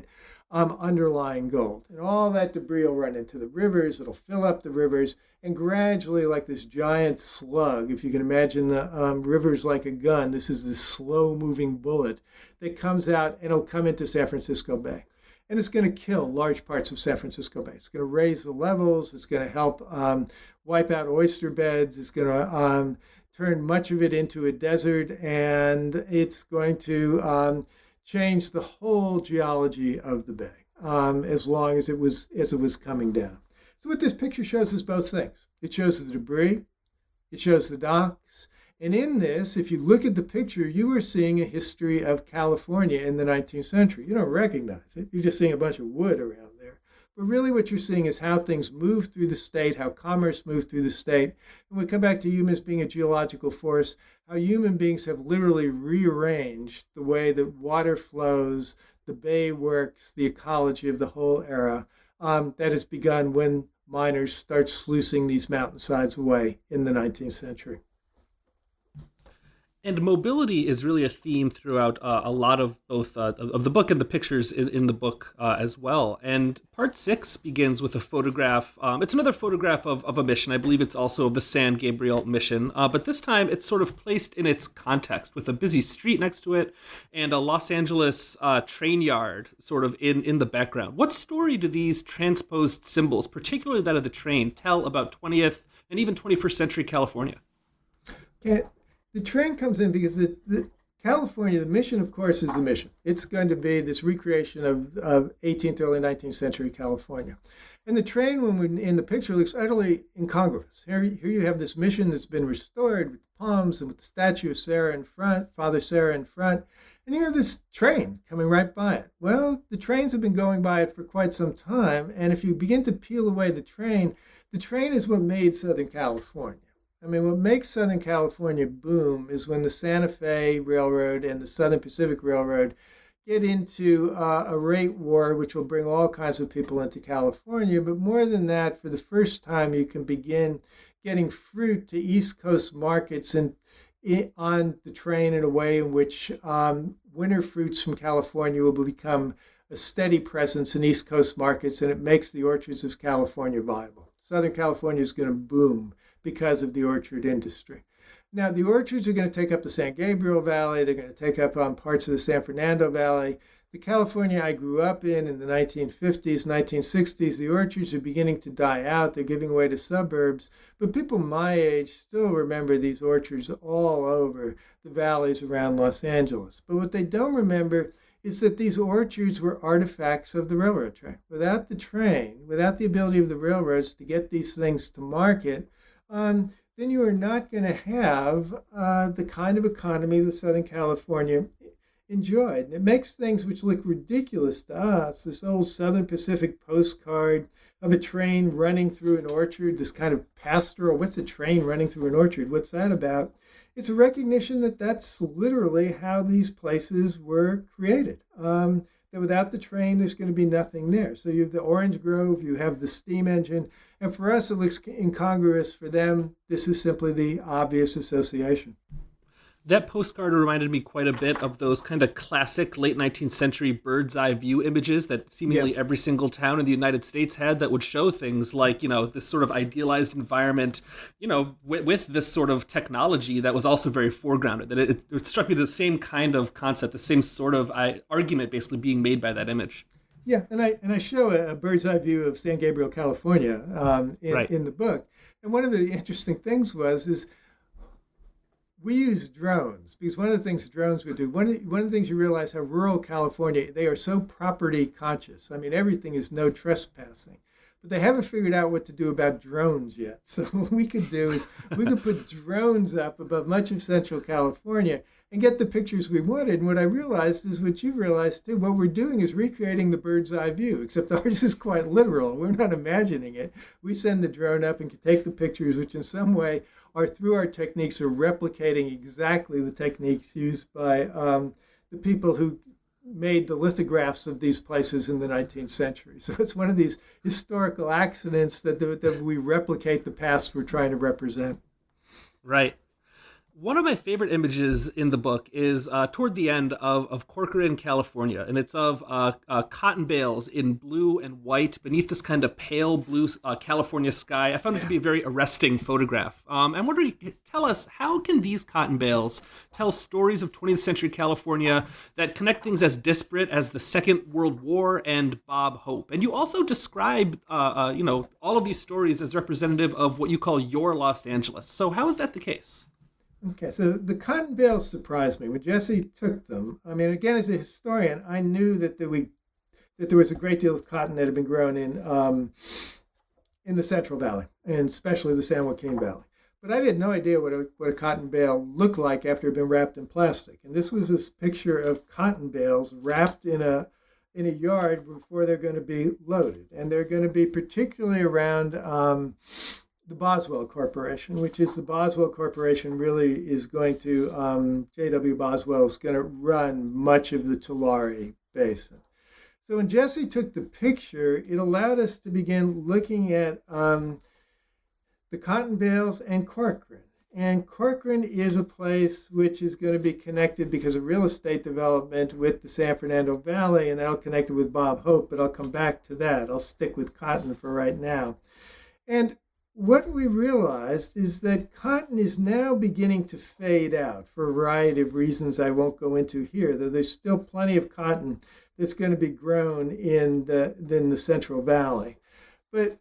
um, underlying gold. And all that debris will run into the rivers, it'll fill up the rivers, and gradually, like this giant slug, if you can imagine the um, rivers like a gun, this is this slow-moving bullet that comes out and it'll come into San Francisco Bay. And it's going to kill large parts of San Francisco Bay. It's going to raise the levels. It's going to help um, wipe out oyster beds. It's going to um, turn much of it into a desert, and it's going to um, change the whole geology of the bay um, as long as it was as it was coming down. So what this picture shows is both things. It shows the debris. It shows the docks. And in this, if you look at the picture, you are seeing a history of California in the nineteenth century. You don't recognize it. You're just seeing a bunch of wood around there. But really what you're seeing is how things move through the state, how commerce moved through the state. And we come back to humans being a geological force, how human beings have literally rearranged the way that water flows, the bay works, the ecology of the whole era. Um, that has begun when miners start sluicing these mountainsides away in the nineteenth century. And mobility is really a theme throughout uh, a lot of both uh, of the book and the pictures in, in the book uh, as well. And part six begins with a photograph. Um, it's another photograph of, of a mission. I believe it's also of the San Gabriel mission. Uh, but this time it's sort of placed in its context with a busy street next to it and a Los Angeles uh, train yard sort of in, in the background. What story do these transposed symbols, particularly that of the train, tell about twentieth and even twenty-first century California? Yeah. The train comes in because the, the California, the mission, of course, is the mission. It's going to be this recreation of, of eighteenth, early nineteenth century California. And the train, when we're in the picture, looks utterly incongruous. Here, here you have this mission that's been restored with palms and with the statue of Sarah in front, Father Sarah in front. And you have this train coming right by it. Well, the trains have been going by it for quite some time. And if you begin to peel away the train, the train is what made Southern California. I mean, what makes Southern California boom is when the Santa Fe Railroad and the Southern Pacific Railroad get into uh, a rate war, which will bring all kinds of people into California. But more than that, for the first time, you can begin getting fruit to East Coast markets and on the train in a way in which um, winter fruits from California will become a steady presence in East Coast markets, and it makes the orchards of California viable. Southern California is going to boom because of the orchard industry. Now, the orchards are going to take up the San Gabriel Valley. They're going to take up um, parts of the San Fernando Valley. The California I grew up in in the nineteen fifties, nineteen sixties, the orchards are beginning to die out. They're giving way to suburbs. But people my age still remember these orchards all over the valleys around Los Angeles. But what they don't remember is that these orchards were artifacts of the railroad train. Without the train, without the ability of the railroads to get these things to market, um, then you are not going to have uh, the kind of economy that Southern California enjoyed. And it makes things which look ridiculous to us, this old Southern Pacific postcard of a train running through an orchard, this kind of pastoral, what's a train running through an orchard? What's that about? It's a recognition that that's literally how these places were created. Um, that without the train, there's going to be nothing there. So you have the orange grove, you have the steam engine, and for us, it looks incongruous. For them, this is simply the obvious association. That postcard reminded me quite a bit of those kind of classic late nineteenth century bird's eye view images that seemingly yeah. every single town in the United States had, that would show things like, you know, this sort of idealized environment, you know, with, with this sort of technology that was also very foregrounded. That it, it struck me the same kind of concept, the same sort of I, argument basically being made by that image. Yeah, and I and I show a, a bird's eye view of San Gabriel, California um, in, right. in the book. And one of the interesting things was, is we use drones because one of the things drones would do, one of, the, one of the things you realize how rural California, they are so property conscious. I mean, everything is no trespassing. But they haven't figured out what to do about drones yet. So what we could do is we could put drones up above much of Central California and get the pictures we wanted. And what I realized is what you realized too. What we're doing is recreating the bird's eye view, except ours is quite literal. We're not imagining it. We send the drone up and can take the pictures, which in some way are through our techniques are replicating exactly the techniques used by um, the people who made the lithographs of these places in the nineteenth century. So it's one of these historical accidents that, that we replicate the past we're trying to represent. Right. One of my favorite images in the book is uh, toward the end of, of Corcoran, California, and it's of uh, uh, cotton bales in blue and white beneath this kind of pale blue uh, California sky. I found it to be a very arresting photograph. Um, I'm wondering, tell us, how can these cotton bales tell stories of twentieth century California that connect things as disparate as the Second World War and Bob Hope? And you also describe, uh, uh, you know, all of these stories as representative of what you call your Los Angeles. So how is that the case? Okay, so the cotton bales surprised me when Jesse took them. I mean, again, as a historian, I knew that there, we, that there was a great deal of cotton that had been grown in um, in the Central Valley, and especially the San Joaquin Valley. But I had no idea what a, what a cotton bale looked like after it had been wrapped in plastic. And this was this picture of cotton bales wrapped in a in a yard before they're going to be loaded. And they're going to be particularly around Um, the Boswell Corporation, which is the Boswell Corporation really is going to, um, J W Boswell is going to run much of the Tulare Basin. So when Jesse took the picture, it allowed us to begin looking at um, the cotton bales and Corcoran. And Corcoran is a place which is going to be connected because of real estate development with the San Fernando Valley, and that'll connect it with Bob Hope, but I'll come back to that. I'll stick with cotton for right now. And what we realized is that cotton is now beginning to fade out for a variety of reasons I won't go into here, though there's still plenty of cotton that's going to be grown in the, in the Central Valley. But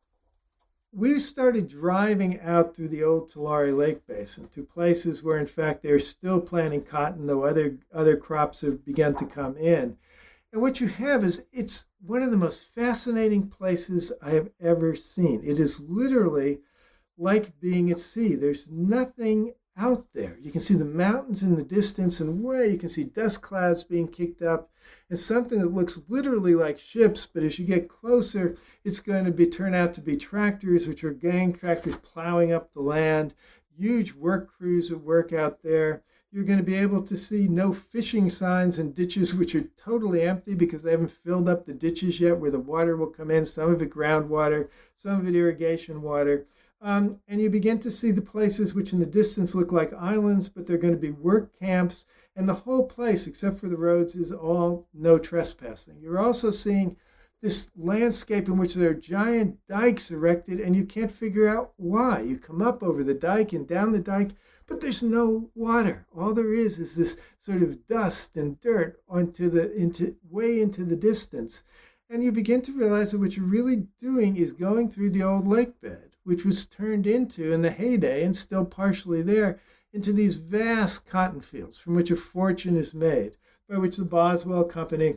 we started driving out through the old Tulare Lake Basin to places where, in fact, they're still planting cotton, though other, other crops have begun to come in. And what you have is, it's one of the most fascinating places I have ever seen. It is literally like being at sea. There's nothing out there. You can see the mountains in the distance, and way you can see dust clouds being kicked up, and something that looks literally like ships, but as you get closer, it's going to be turn out to be tractors, which are gang tractors plowing up the land, huge work crews at work out there. You're going to be able to see no fishing signs and ditches, which are totally empty because they haven't filled up the ditches yet where the water will come in, some of it groundwater, some of it irrigation water. Um, and you begin to see the places which in the distance look like islands, but they're going to be work camps. And the whole place, except for the roads, is all no trespassing. You're also seeing this landscape in which there are giant dikes erected, and you can't figure out why. You come up over the dike and down the dike, but there's no water. All there is is this sort of dust and dirt onto the into way into the distance. And you begin to realize that what you're really doing is going through the old lake bed, which was turned into, in the heyday, and still partially there, into these vast cotton fields from which a fortune is made, by which the Boswell Company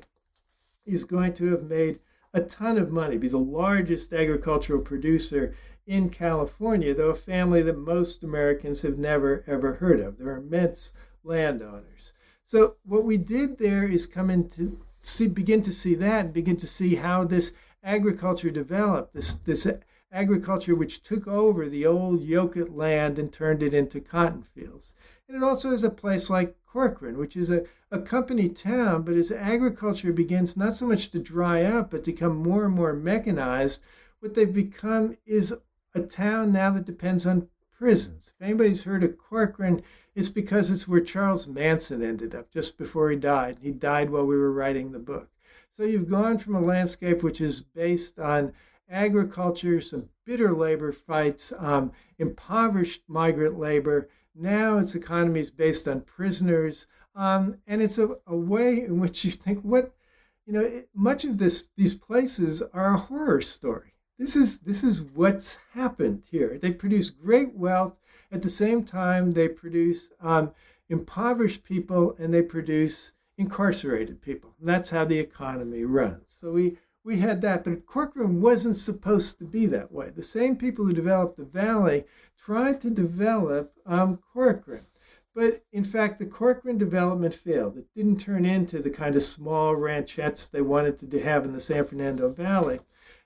is going to have made a ton of money, be the largest agricultural producer in California, though a family that most Americans have never, ever heard of. They're immense landowners. So what we did there is come into see, begin to see that and begin to see how this agriculture developed, this, this agriculture which took over the old Yokutt land and turned it into cotton fields. And it also is a place like Corcoran, which is a, a company town, but as agriculture begins not so much to dry up, but to become more and more mechanized, what they've become is a town now that depends on prisons. If anybody's heard of Corcoran, it's because it's where Charles Manson ended up just before he died. He died while we were writing the book. So you've gone from a landscape which is based on agriculture, some bitter labor fights, um, impoverished migrant labor. Now its economy is based on prisoners. Um, and it's a, a way in which you think, what, you know, it, much of this, these places are a horror story. This is this is what's happened here. They produce great wealth. At the same time, they produce um, impoverished people, and they produce incarcerated people. And that's how the economy runs. So we, we had that. But Corcoran wasn't supposed to be that way. The same people who developed the valley tried to develop um, Corcoran. But in fact, the Corcoran development failed. It didn't turn into the kind of small ranchettes they wanted to have in the San Fernando Valley.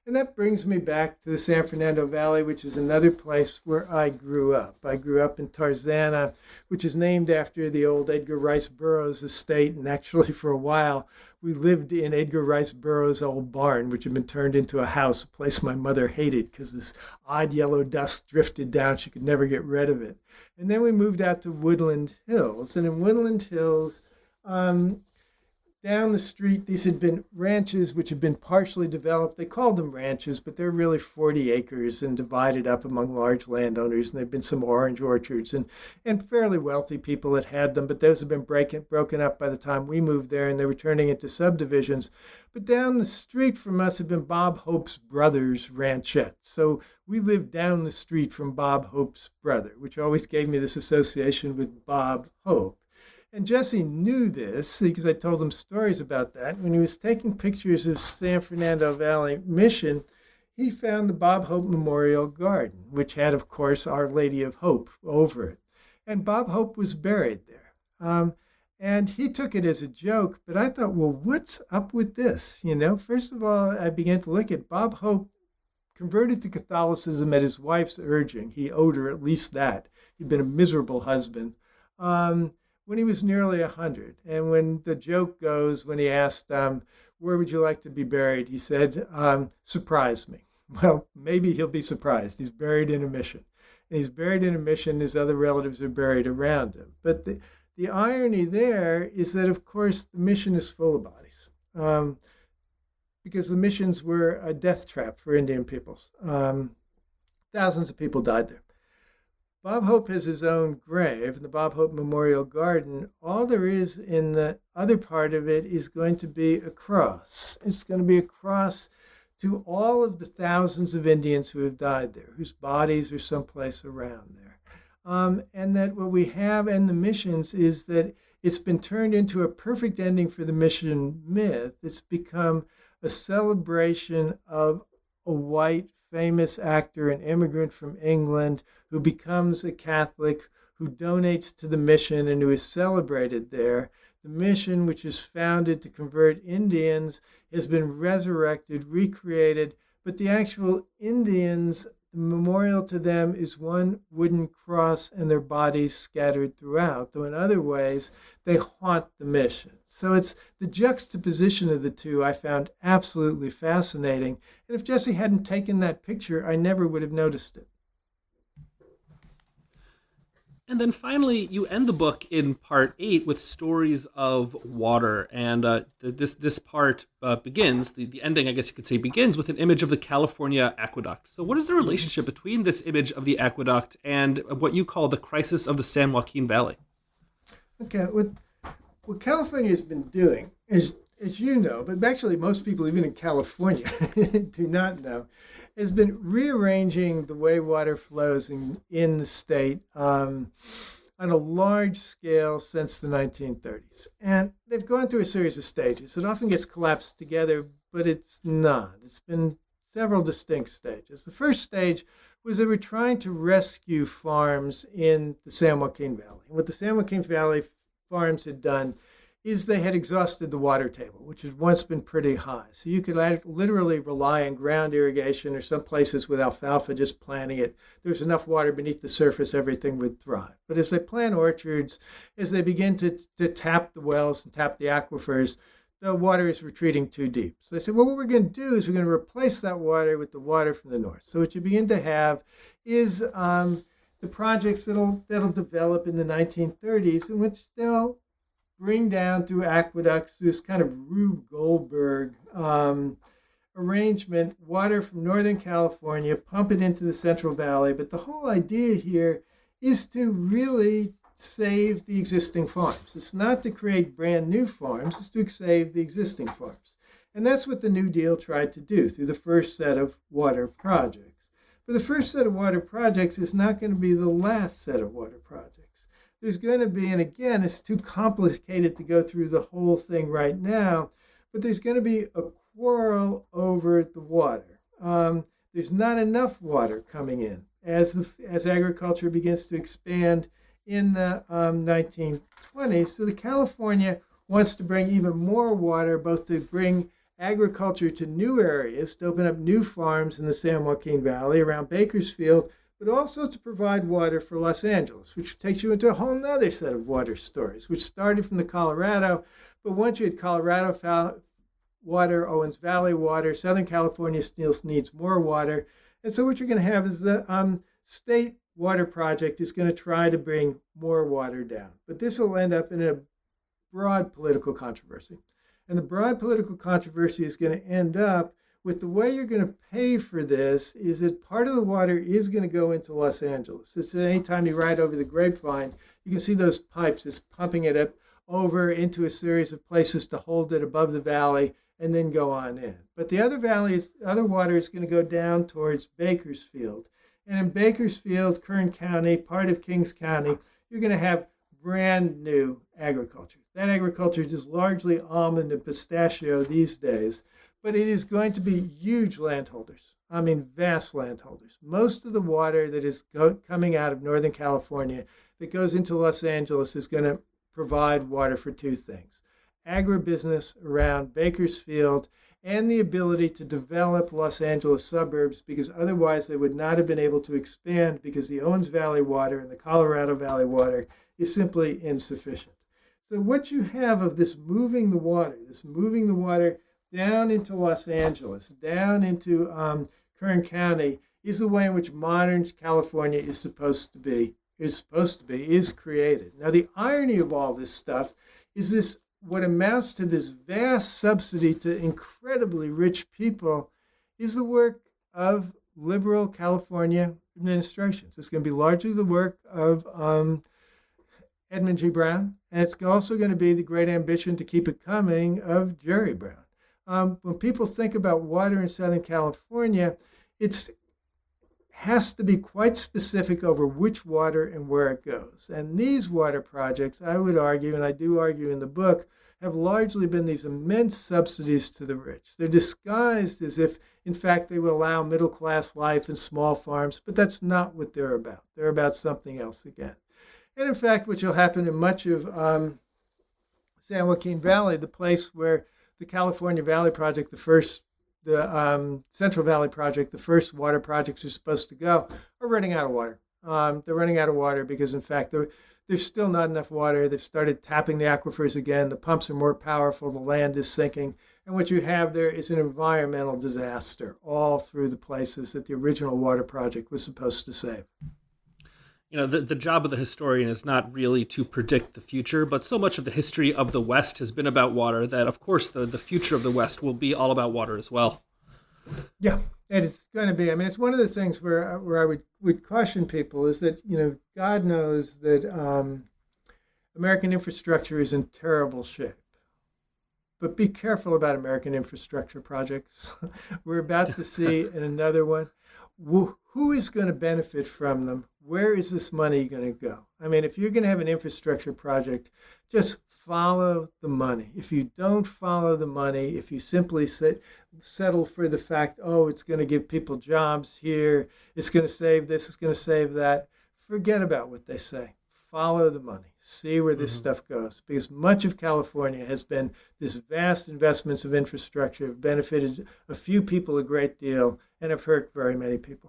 And that brings me back to the San Fernando Valley, which is another place where I grew up. I grew up in Tarzana, which is named after the old Edgar Rice Burroughs estate. And actually, for a while, we lived in Edgar Rice Burroughs' old barn, which had been turned into a house, a place my mother hated because this odd yellow dust drifted down. She could never get rid of it. And then we moved out to Woodland Hills. And in Woodland Hills, um, down the street, these had been ranches which had been partially developed. They called them ranches, but they're really forty acres and divided up among large landowners. And there had been some orange orchards, and, and fairly wealthy people had had them, but those had been breaking, broken up by the time we moved there, and they were turning into subdivisions. But down the street from us had been Bob Hope's brother's ranchette. So we lived down the street from Bob Hope's brother, which always gave me this association with Bob Hope. And Jesse knew this because I told him stories about that. When he was taking pictures of San Fernando Valley Mission, he found the Bob Hope Memorial Garden, which had, of course, Our Lady of Hope over it. And Bob Hope was buried there. Um, and he took it as a joke, but I thought, well, what's up with this? You know, first of all, I began to look at Bob Hope converted to Catholicism at his wife's urging. He owed her at least that. He'd been a miserable husband. Um, when he was nearly one hundred. And when the joke goes, when he asked, um, where would you like to be buried? He said, um, surprise me. Well, maybe he'll be surprised. He's buried in a mission. And he's buried in a mission. His other relatives are buried around him. But the, the irony there is that, of course, the mission is full of bodies. Um, because the missions were a death trap for Indian peoples. Um, thousands of people died there. Bob Hope has his own grave in the Bob Hope Memorial Garden. All there is in the other part of it is going to be a cross. It's going to be a cross to all of the thousands of Indians who have died there, whose bodies are someplace around there. Um, and that what we have in the missions is that it's been turned into a perfect ending for the mission myth. It's become a celebration of a white famous actor, an immigrant from England, who becomes a Catholic, who donates to the mission and who is celebrated there. The mission, which is founded to convert Indians, has been resurrected, recreated, but the actual Indians, the memorial to them is one wooden cross and their bodies scattered throughout, though in other ways they haunt the mission. So it's the juxtaposition of the two I found absolutely fascinating. And if Jesse hadn't taken that picture, I never would have noticed it. And then finally, you end the book in part eight with stories of water. And uh, this this part uh, begins, the, the ending, I guess you could say, begins with an image of the California aqueduct. So what is the relationship between this image of the aqueduct and what you call the crisis of the San Joaquin Valley? Okay, what, what California has been doing is, as you know, but actually most people even in California do not know, has been rearranging the way water flows in, in the state um, on a large scale since the nineteen thirties. And they've gone through a series of stages. It often gets collapsed together, but it's not. It's been several distinct stages. The first stage was they were trying to rescue farms in the San Joaquin Valley. And what the San Joaquin Valley farms had done is they had exhausted the water table, which had once been pretty high. So you could literally rely on ground irrigation, or some places with alfalfa just planting it. There's enough water beneath the surface, everything would thrive. But as they plant orchards, as they begin to, to tap the wells and tap the aquifers, the water is retreating too deep. So they said, well, what we're going to do is we're going to replace that water with the water from the north. So what you begin to have is um, the projects that'll, that'll develop in the nineteen thirties, in which they'll bring down through aqueducts, through this kind of Rube Goldberg um, arrangement, water from Northern California, pump it into the Central Valley. But the whole idea here is to really save the existing farms. It's not to create brand new farms, it's to save the existing farms. And that's what the New Deal tried to do through the first set of water projects. But the first set of water projects is not going to be the last set of water projects. There's going to be, and again, it's too complicated to go through the whole thing right now, but there's going to be a quarrel over the water. Um, there's not enough water coming in as the, as agriculture begins to expand in the um, nineteen twenties. So the California wants to bring even more water, both to bring agriculture to new areas, to open up new farms in the San Joaquin Valley around Bakersfield, but also to provide water for Los Angeles, which takes you into a whole nother set of water stories, which started from the Colorado. But once you had Colorado fa- water, Owens Valley water, Southern California still needs more water. And so what you're going to have is the um, state water project is going to try to bring more water down. But this will end up in a broad political controversy. And the broad political controversy is going to end up with the way you're going to pay for this is that part of the water is going to go into Los Angeles. It's that anytime you ride over the Grapevine, you can see those pipes just pumping it up over into a series of places to hold it above the valley and then go on in. But the other valleys, other water is going to go down towards Bakersfield. And in Bakersfield, Kern County, part of Kings County, you're going to have brand new agriculture. That agriculture is largely almond and pistachio these days, but it is going to be huge landholders. I mean, vast landholders. Most of the water that is go- coming out of Northern California that goes into Los Angeles is going to provide water for two things: agribusiness around Bakersfield and the ability to develop Los Angeles suburbs, because otherwise they would not have been able to expand because the Owens Valley water and the Colorado Valley water is simply insufficient. So what you have of this moving the water, this moving the water down into Los Angeles, down into um, Kern County, is the way in which modern California is supposed to be, is supposed to be, is created. Now, the irony of all this stuff is this, what amounts to this vast subsidy to incredibly rich people is the work of liberal California administrations. It's going to be largely the work of um, Edmund G. Brown, and it's also going to be the great ambition to keep it coming of Jerry Brown. Um, when people think about water in Southern California, it has to be quite specific over which water and where it goes. And these water projects, I would argue, and I do argue in the book, have largely been these immense subsidies to the rich. They're disguised as if, in fact, they will allow middle-class life and small farms, but that's not what they're about. They're about something else again. And in fact, which will happen in much of um, San Joaquin Valley, the place where the California Valley Project, the first, the um, Central Valley Project, the first water projects are supposed to go, are running out of water. Um, they're running out of water because, in fact, there's still not enough water. They've started tapping the aquifers again. The pumps are more powerful. The land is sinking. And what you have there is an environmental disaster all through the places that the original water project was supposed to save. You know, the, the job of the historian is not really to predict the future, but so much of the history of the West has been about water that, of course, the, the future of the West will be all about water as well. Yeah, and it's going to be. I mean, it's one of the things where where I would, would caution people is that, you know, God knows that um, American infrastructure is in terrible shape. But be careful about American infrastructure projects. We're about to see another one. Who is going to benefit from them? Where is this money going to go? I mean, if you're going to have an infrastructure project, just follow the money. If you don't follow the money, if you simply set, settle for the fact, oh, it's going to give people jobs here, it's going to save this, it's going to save that, forget about what they say. Follow the money. See where this mm-hmm. stuff goes. Because much of California has been this vast investments of infrastructure, have benefited a few people a great deal, and have hurt very many people.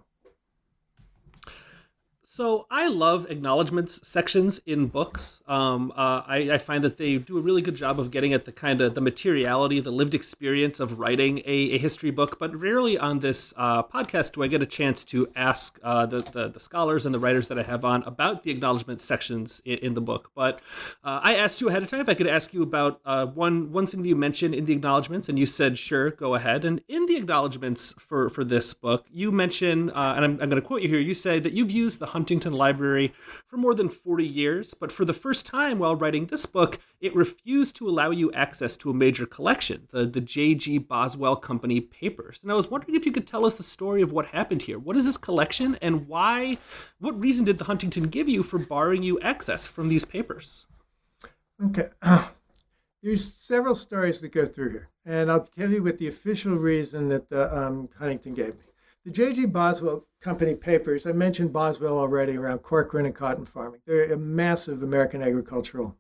So I love acknowledgments sections in books. Um, uh, I, I find that they do a really good job of getting at the kind of the materiality, the lived experience of writing a, a history book. But rarely on this uh, podcast do I get a chance to ask uh, the, the the scholars and the writers that I have on about the acknowledgement sections in, in the book. But uh, I asked you ahead of time if I could ask you about uh, one one thing that you mentioned in the acknowledgments, and you said, sure, go ahead. And in the acknowledgments for, for this book, you mention, uh, and I'm, I'm going to quote you here, you say that you've used the Huntington Library for more than forty years, but for the first time while writing this book, it refused to allow you access to a major collection, the, the J G Boswell Company papers. And I was wondering if you could tell us the story of what happened here. What is this collection, and why, what reason did the Huntington give you for barring you access from these papers? Okay. There's several stories that go through here, and I'll tell you what the official reason that the um, Huntington gave me. The J G Boswell Company papers, I mentioned Boswell already around Corcoran and cotton farming. They're a massive American agricultural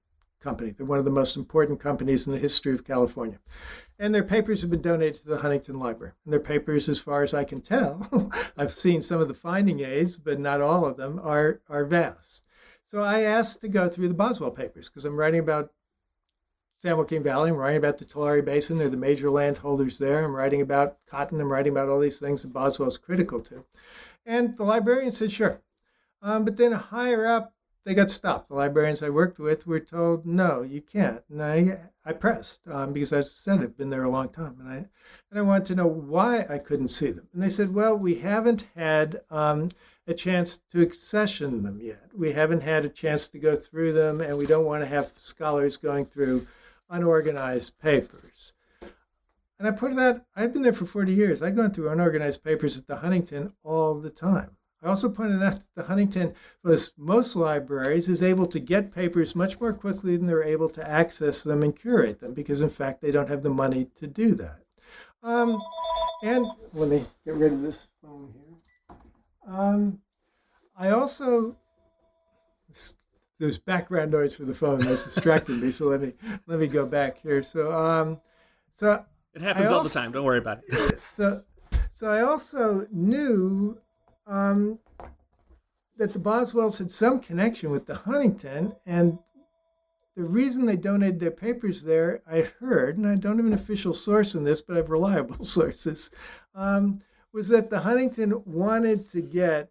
company. They're one of the most important companies in the history of California. And their papers have been donated to the Huntington Library. And their papers, as far as I can tell, I've seen some of the finding aids, but not all of them, are, are vast. So I asked to go through the Boswell papers because I'm writing about San Joaquin Valley. I'm writing about the Tulare Basin. They're the major landholders there. I'm writing about cotton. I'm writing about all these things that Boswell's critical to. And the librarian said, sure. Um, but then higher up, they got stopped. The librarians I worked with were told, no, you can't. And I, I pressed um, because, as I said, I've been there a long time. And I, and I wanted to know why I couldn't see them. And they said, well, we haven't had um, a chance to accession them yet. We haven't had a chance to go through them, and we don't want to have scholars going through unorganized papers. And I pointed out, I've been there for forty years. I've gone through unorganized papers at the Huntington all the time. I also pointed out that the Huntington, as most libraries, is able to get papers much more quickly than they're able to access them and curate them, because in fact, they don't have the money to do that. Um, and let me get rid of this phone here. Um, I also, there's background noise for the phone that's distracting me, so let me let me go back here. So, um, so it happens also, all the time. Don't worry about it. so, so I also knew um, that the Boswells had some connection with the Huntington, and the reason they donated their papers there, I heard, and I don't have an official source in this, but I have reliable sources, um, was that the Huntington wanted to get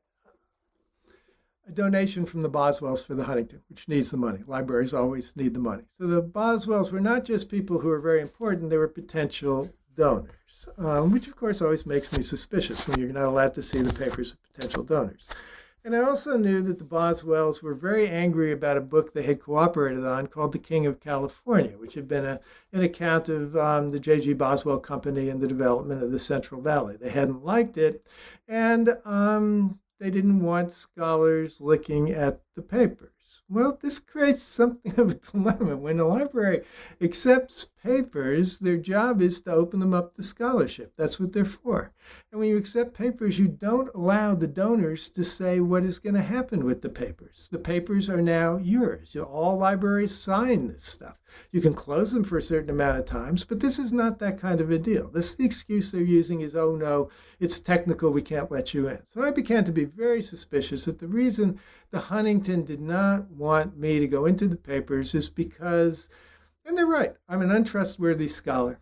a donation from the Boswells for the Huntington, which needs the money. Libraries always need the money. So the Boswells were not just people who were very important, they were potential donors, um, which of course always makes me suspicious when you're not allowed to see the papers of potential donors. And I also knew that the Boswells were very angry about a book they had cooperated on called The King of California, which had been a, an account of um, the J G Boswell Company and the development of the Central Valley. They hadn't liked it, and um, they didn't want scholars looking at the papers. Well, this creates something of a dilemma. When a library accepts papers, their job is to open them up to scholarship. That's what they're for. And when you accept papers, you don't allow the donors to say what is going to happen with the papers. The papers are now yours. You know, all libraries sign this stuff. You can close them for a certain amount of times, but this is not that kind of a deal. This the excuse they're using is, oh no, it's technical, we can't let you in. So I began to be very suspicious that the reason the Huntington did not want me to go into the papers is because, and they're right, I'm an untrustworthy scholar.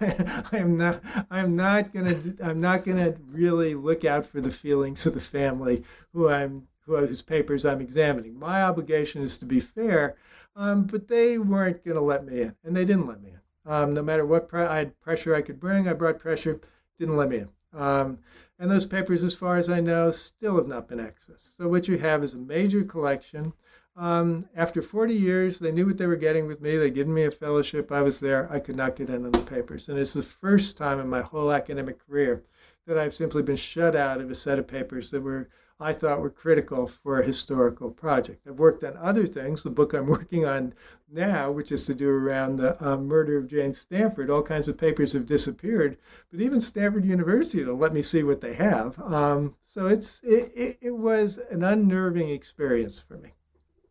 I am not. I am not gonna. I'm not gonna really look out for the feelings of the family who I'm, who whose papers I'm examining. My obligation is to be fair, um, but they weren't gonna let me in, and they didn't let me in. Um, no matter what pre- I had pressure I could bring, I brought pressure. Didn't let me in. Um, and those papers, as far as I know, still have not been accessed. So what you have is a major collection. Um, after forty years, they knew what they were getting with me. They'd given me a fellowship. I was there. I could not get in on the papers. And it's the first time in my whole academic career that I've simply been shut out of a set of papers that were, I thought, were critical for a historical project. I've worked on other things. The book I'm working on now, which is to do around the um, murder of Jane Stanford, all kinds of papers have disappeared. But even Stanford University will let me see what they have. Um, so it's it, it, it was an unnerving experience for me.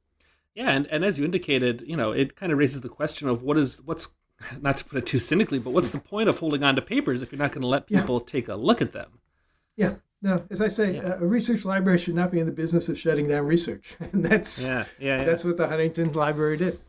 Yeah, and, and as you indicated, you know, it kind of raises the question of what is, what's, not to put it too cynically, but what's the point of holding on to papers if you're not going to let people yeah. take a look at them? Yeah, no, as I say, yeah. a research library should not be in the business of shutting down research. And that's, yeah, yeah, yeah. that's what the Huntington Library did.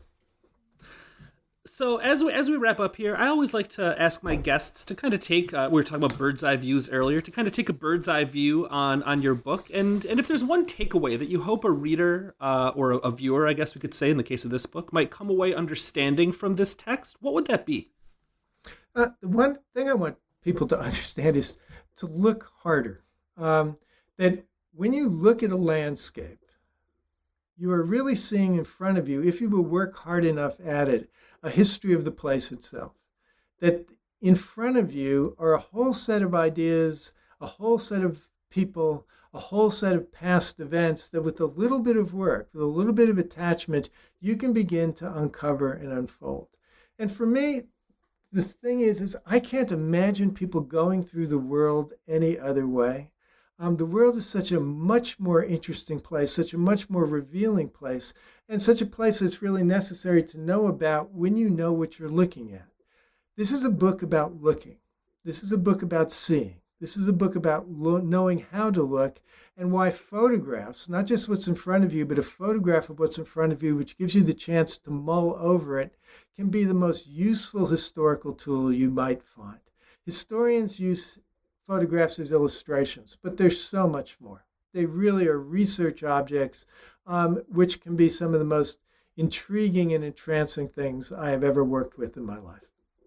So as we, as we wrap up here, I always like to ask my guests to kind of take, uh, we were talking about bird's eye views earlier, to kind of take a bird's eye view on, on your book. And, and if there's one takeaway that you hope a reader uh, or a, a viewer, I guess we could say in the case of this book, might come away understanding from this text, what would that be? Uh, the one thing I want people to understand is to look harder. Um, that when you look at a landscape, you are really seeing in front of you, if you will work hard enough at it, a history of the place itself. That in front of you are a whole set of ideas, a whole set of people, a whole set of past events that with a little bit of work, with a little bit of attachment, you can begin to uncover and unfold. And for me, the thing is, is I can't imagine people going through the world any other way. Um, the world is such a much more interesting place, such a much more revealing place, and such a place that's really necessary to know about when you know what you're looking at. This is a book about looking. This is a book about seeing. This is a book about lo- knowing how to look, and why photographs, not just what's in front of you, but a photograph of what's in front of you, which gives you the chance to mull over it, can be the most useful historical tool you might find. Historians use photographs as illustrations, but there's so much more. They really are research objects, um, which can be some of the most intriguing and entrancing things I have ever worked with in my life.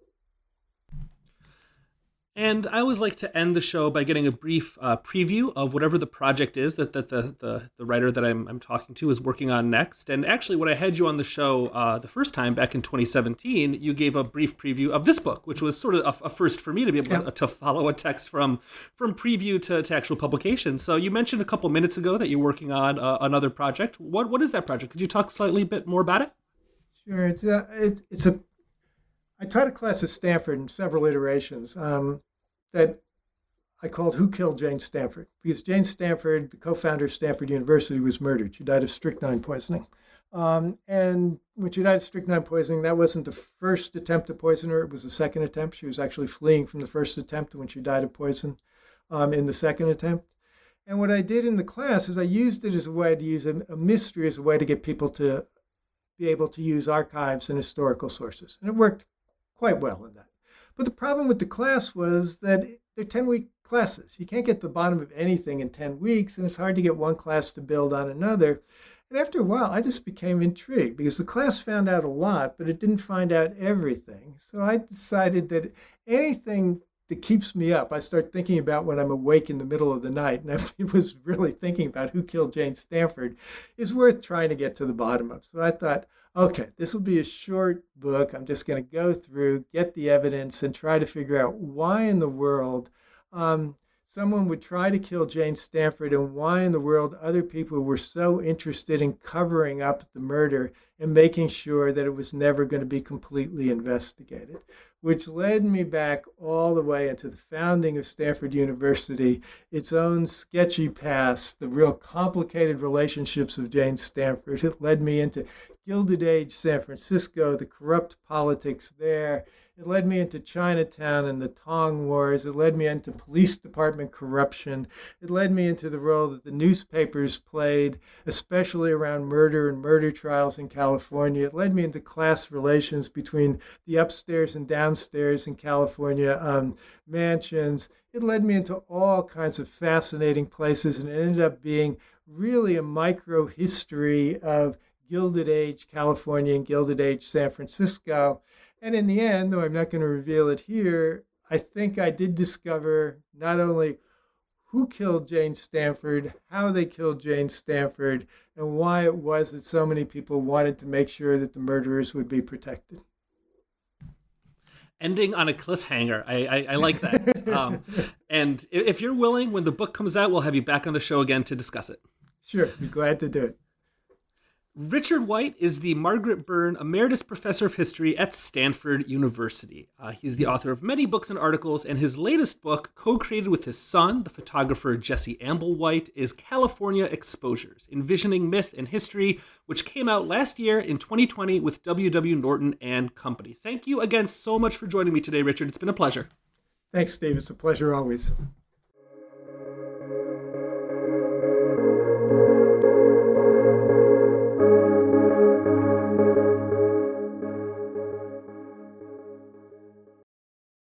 And I always like to end the show by getting a brief uh, preview of whatever the project is that, that the, the the writer that I'm I'm talking to is working on next. And actually, when I had you on the show uh, the first time back in twenty seventeen, you gave a brief preview of this book, which was sort of a, a first for me to be able yeah. to, to follow a text from from preview to, to actual publication. So you mentioned a couple minutes ago that you're working on uh, another project. What what is that project? Could you talk slightly a bit more about it? Sure. It's a, it's, it's a I taught a class at Stanford in several iterations um, that I called Who Killed Jane Stanford? Because Jane Stanford, the co-founder of Stanford University, was murdered. She died of strychnine poisoning. Um, and when she died of strychnine poisoning, that wasn't the first attempt to poison her. It was the second attempt. She was actually fleeing from the first attempt when she died of poison um, in the second attempt. And what I did in the class is I used it as a way to use a, a mystery as a way to get people to be able to use archives and historical sources. And it worked quite well in that. But the problem with the class was that they're ten-week classes. You can't get to the bottom of anything in ten weeks, and it's hard to get one class to build on another. And after a while, I just became intrigued because the class found out a lot, but it didn't find out everything. So I decided that anything that keeps me up, I start thinking about when I'm awake in the middle of the night, and I was really thinking about who killed Jane Stanford, is worth trying to get to the bottom of. So I thought, okay, this will be a short book. I'm just going to go through, get the evidence, and try to figure out why in the world um, someone would try to kill Jane Stanford, and why in the world other people were so interested in covering up the murder and making sure that it was never going to be completely investigated, which led me back all the way into the founding of Stanford University, its own sketchy past, the real complicated relationships of Jane Stanford. It led me into Gilded Age San Francisco, the corrupt politics there. It led me into Chinatown and the Tong Wars. It led me into police department corruption. It led me into the role that the newspapers played, especially around murder and murder trials in California. It led me into class relations between the upstairs and downstairs in California um, mansions. It led me into all kinds of fascinating places, and it ended up being really a micro history of Gilded Age California and Gilded Age San Francisco. And in the end, though I'm not going to reveal it here, I think I did discover not only who killed Jane Stanford, how they killed Jane Stanford, and why it was that so many people wanted to make sure that the murderers would be protected. Ending on a cliffhanger. I, I, I like that. um, and if you're willing, when the book comes out, we'll have you back on the show again to discuss it. Sure, be glad to do it. Richard White is the Margaret Byrne Emeritus Professor of History at Stanford University. Uh, he's the author of many books and articles, and his latest book, co-created with his son, the photographer Jesse Amble White, is California Exposures, Envisioning Myth and History, which came out last year in twenty twenty with W W. Norton and Company. Thank you again so much for joining me today, Richard. It's been a pleasure. Thanks, Steve. It's a pleasure always.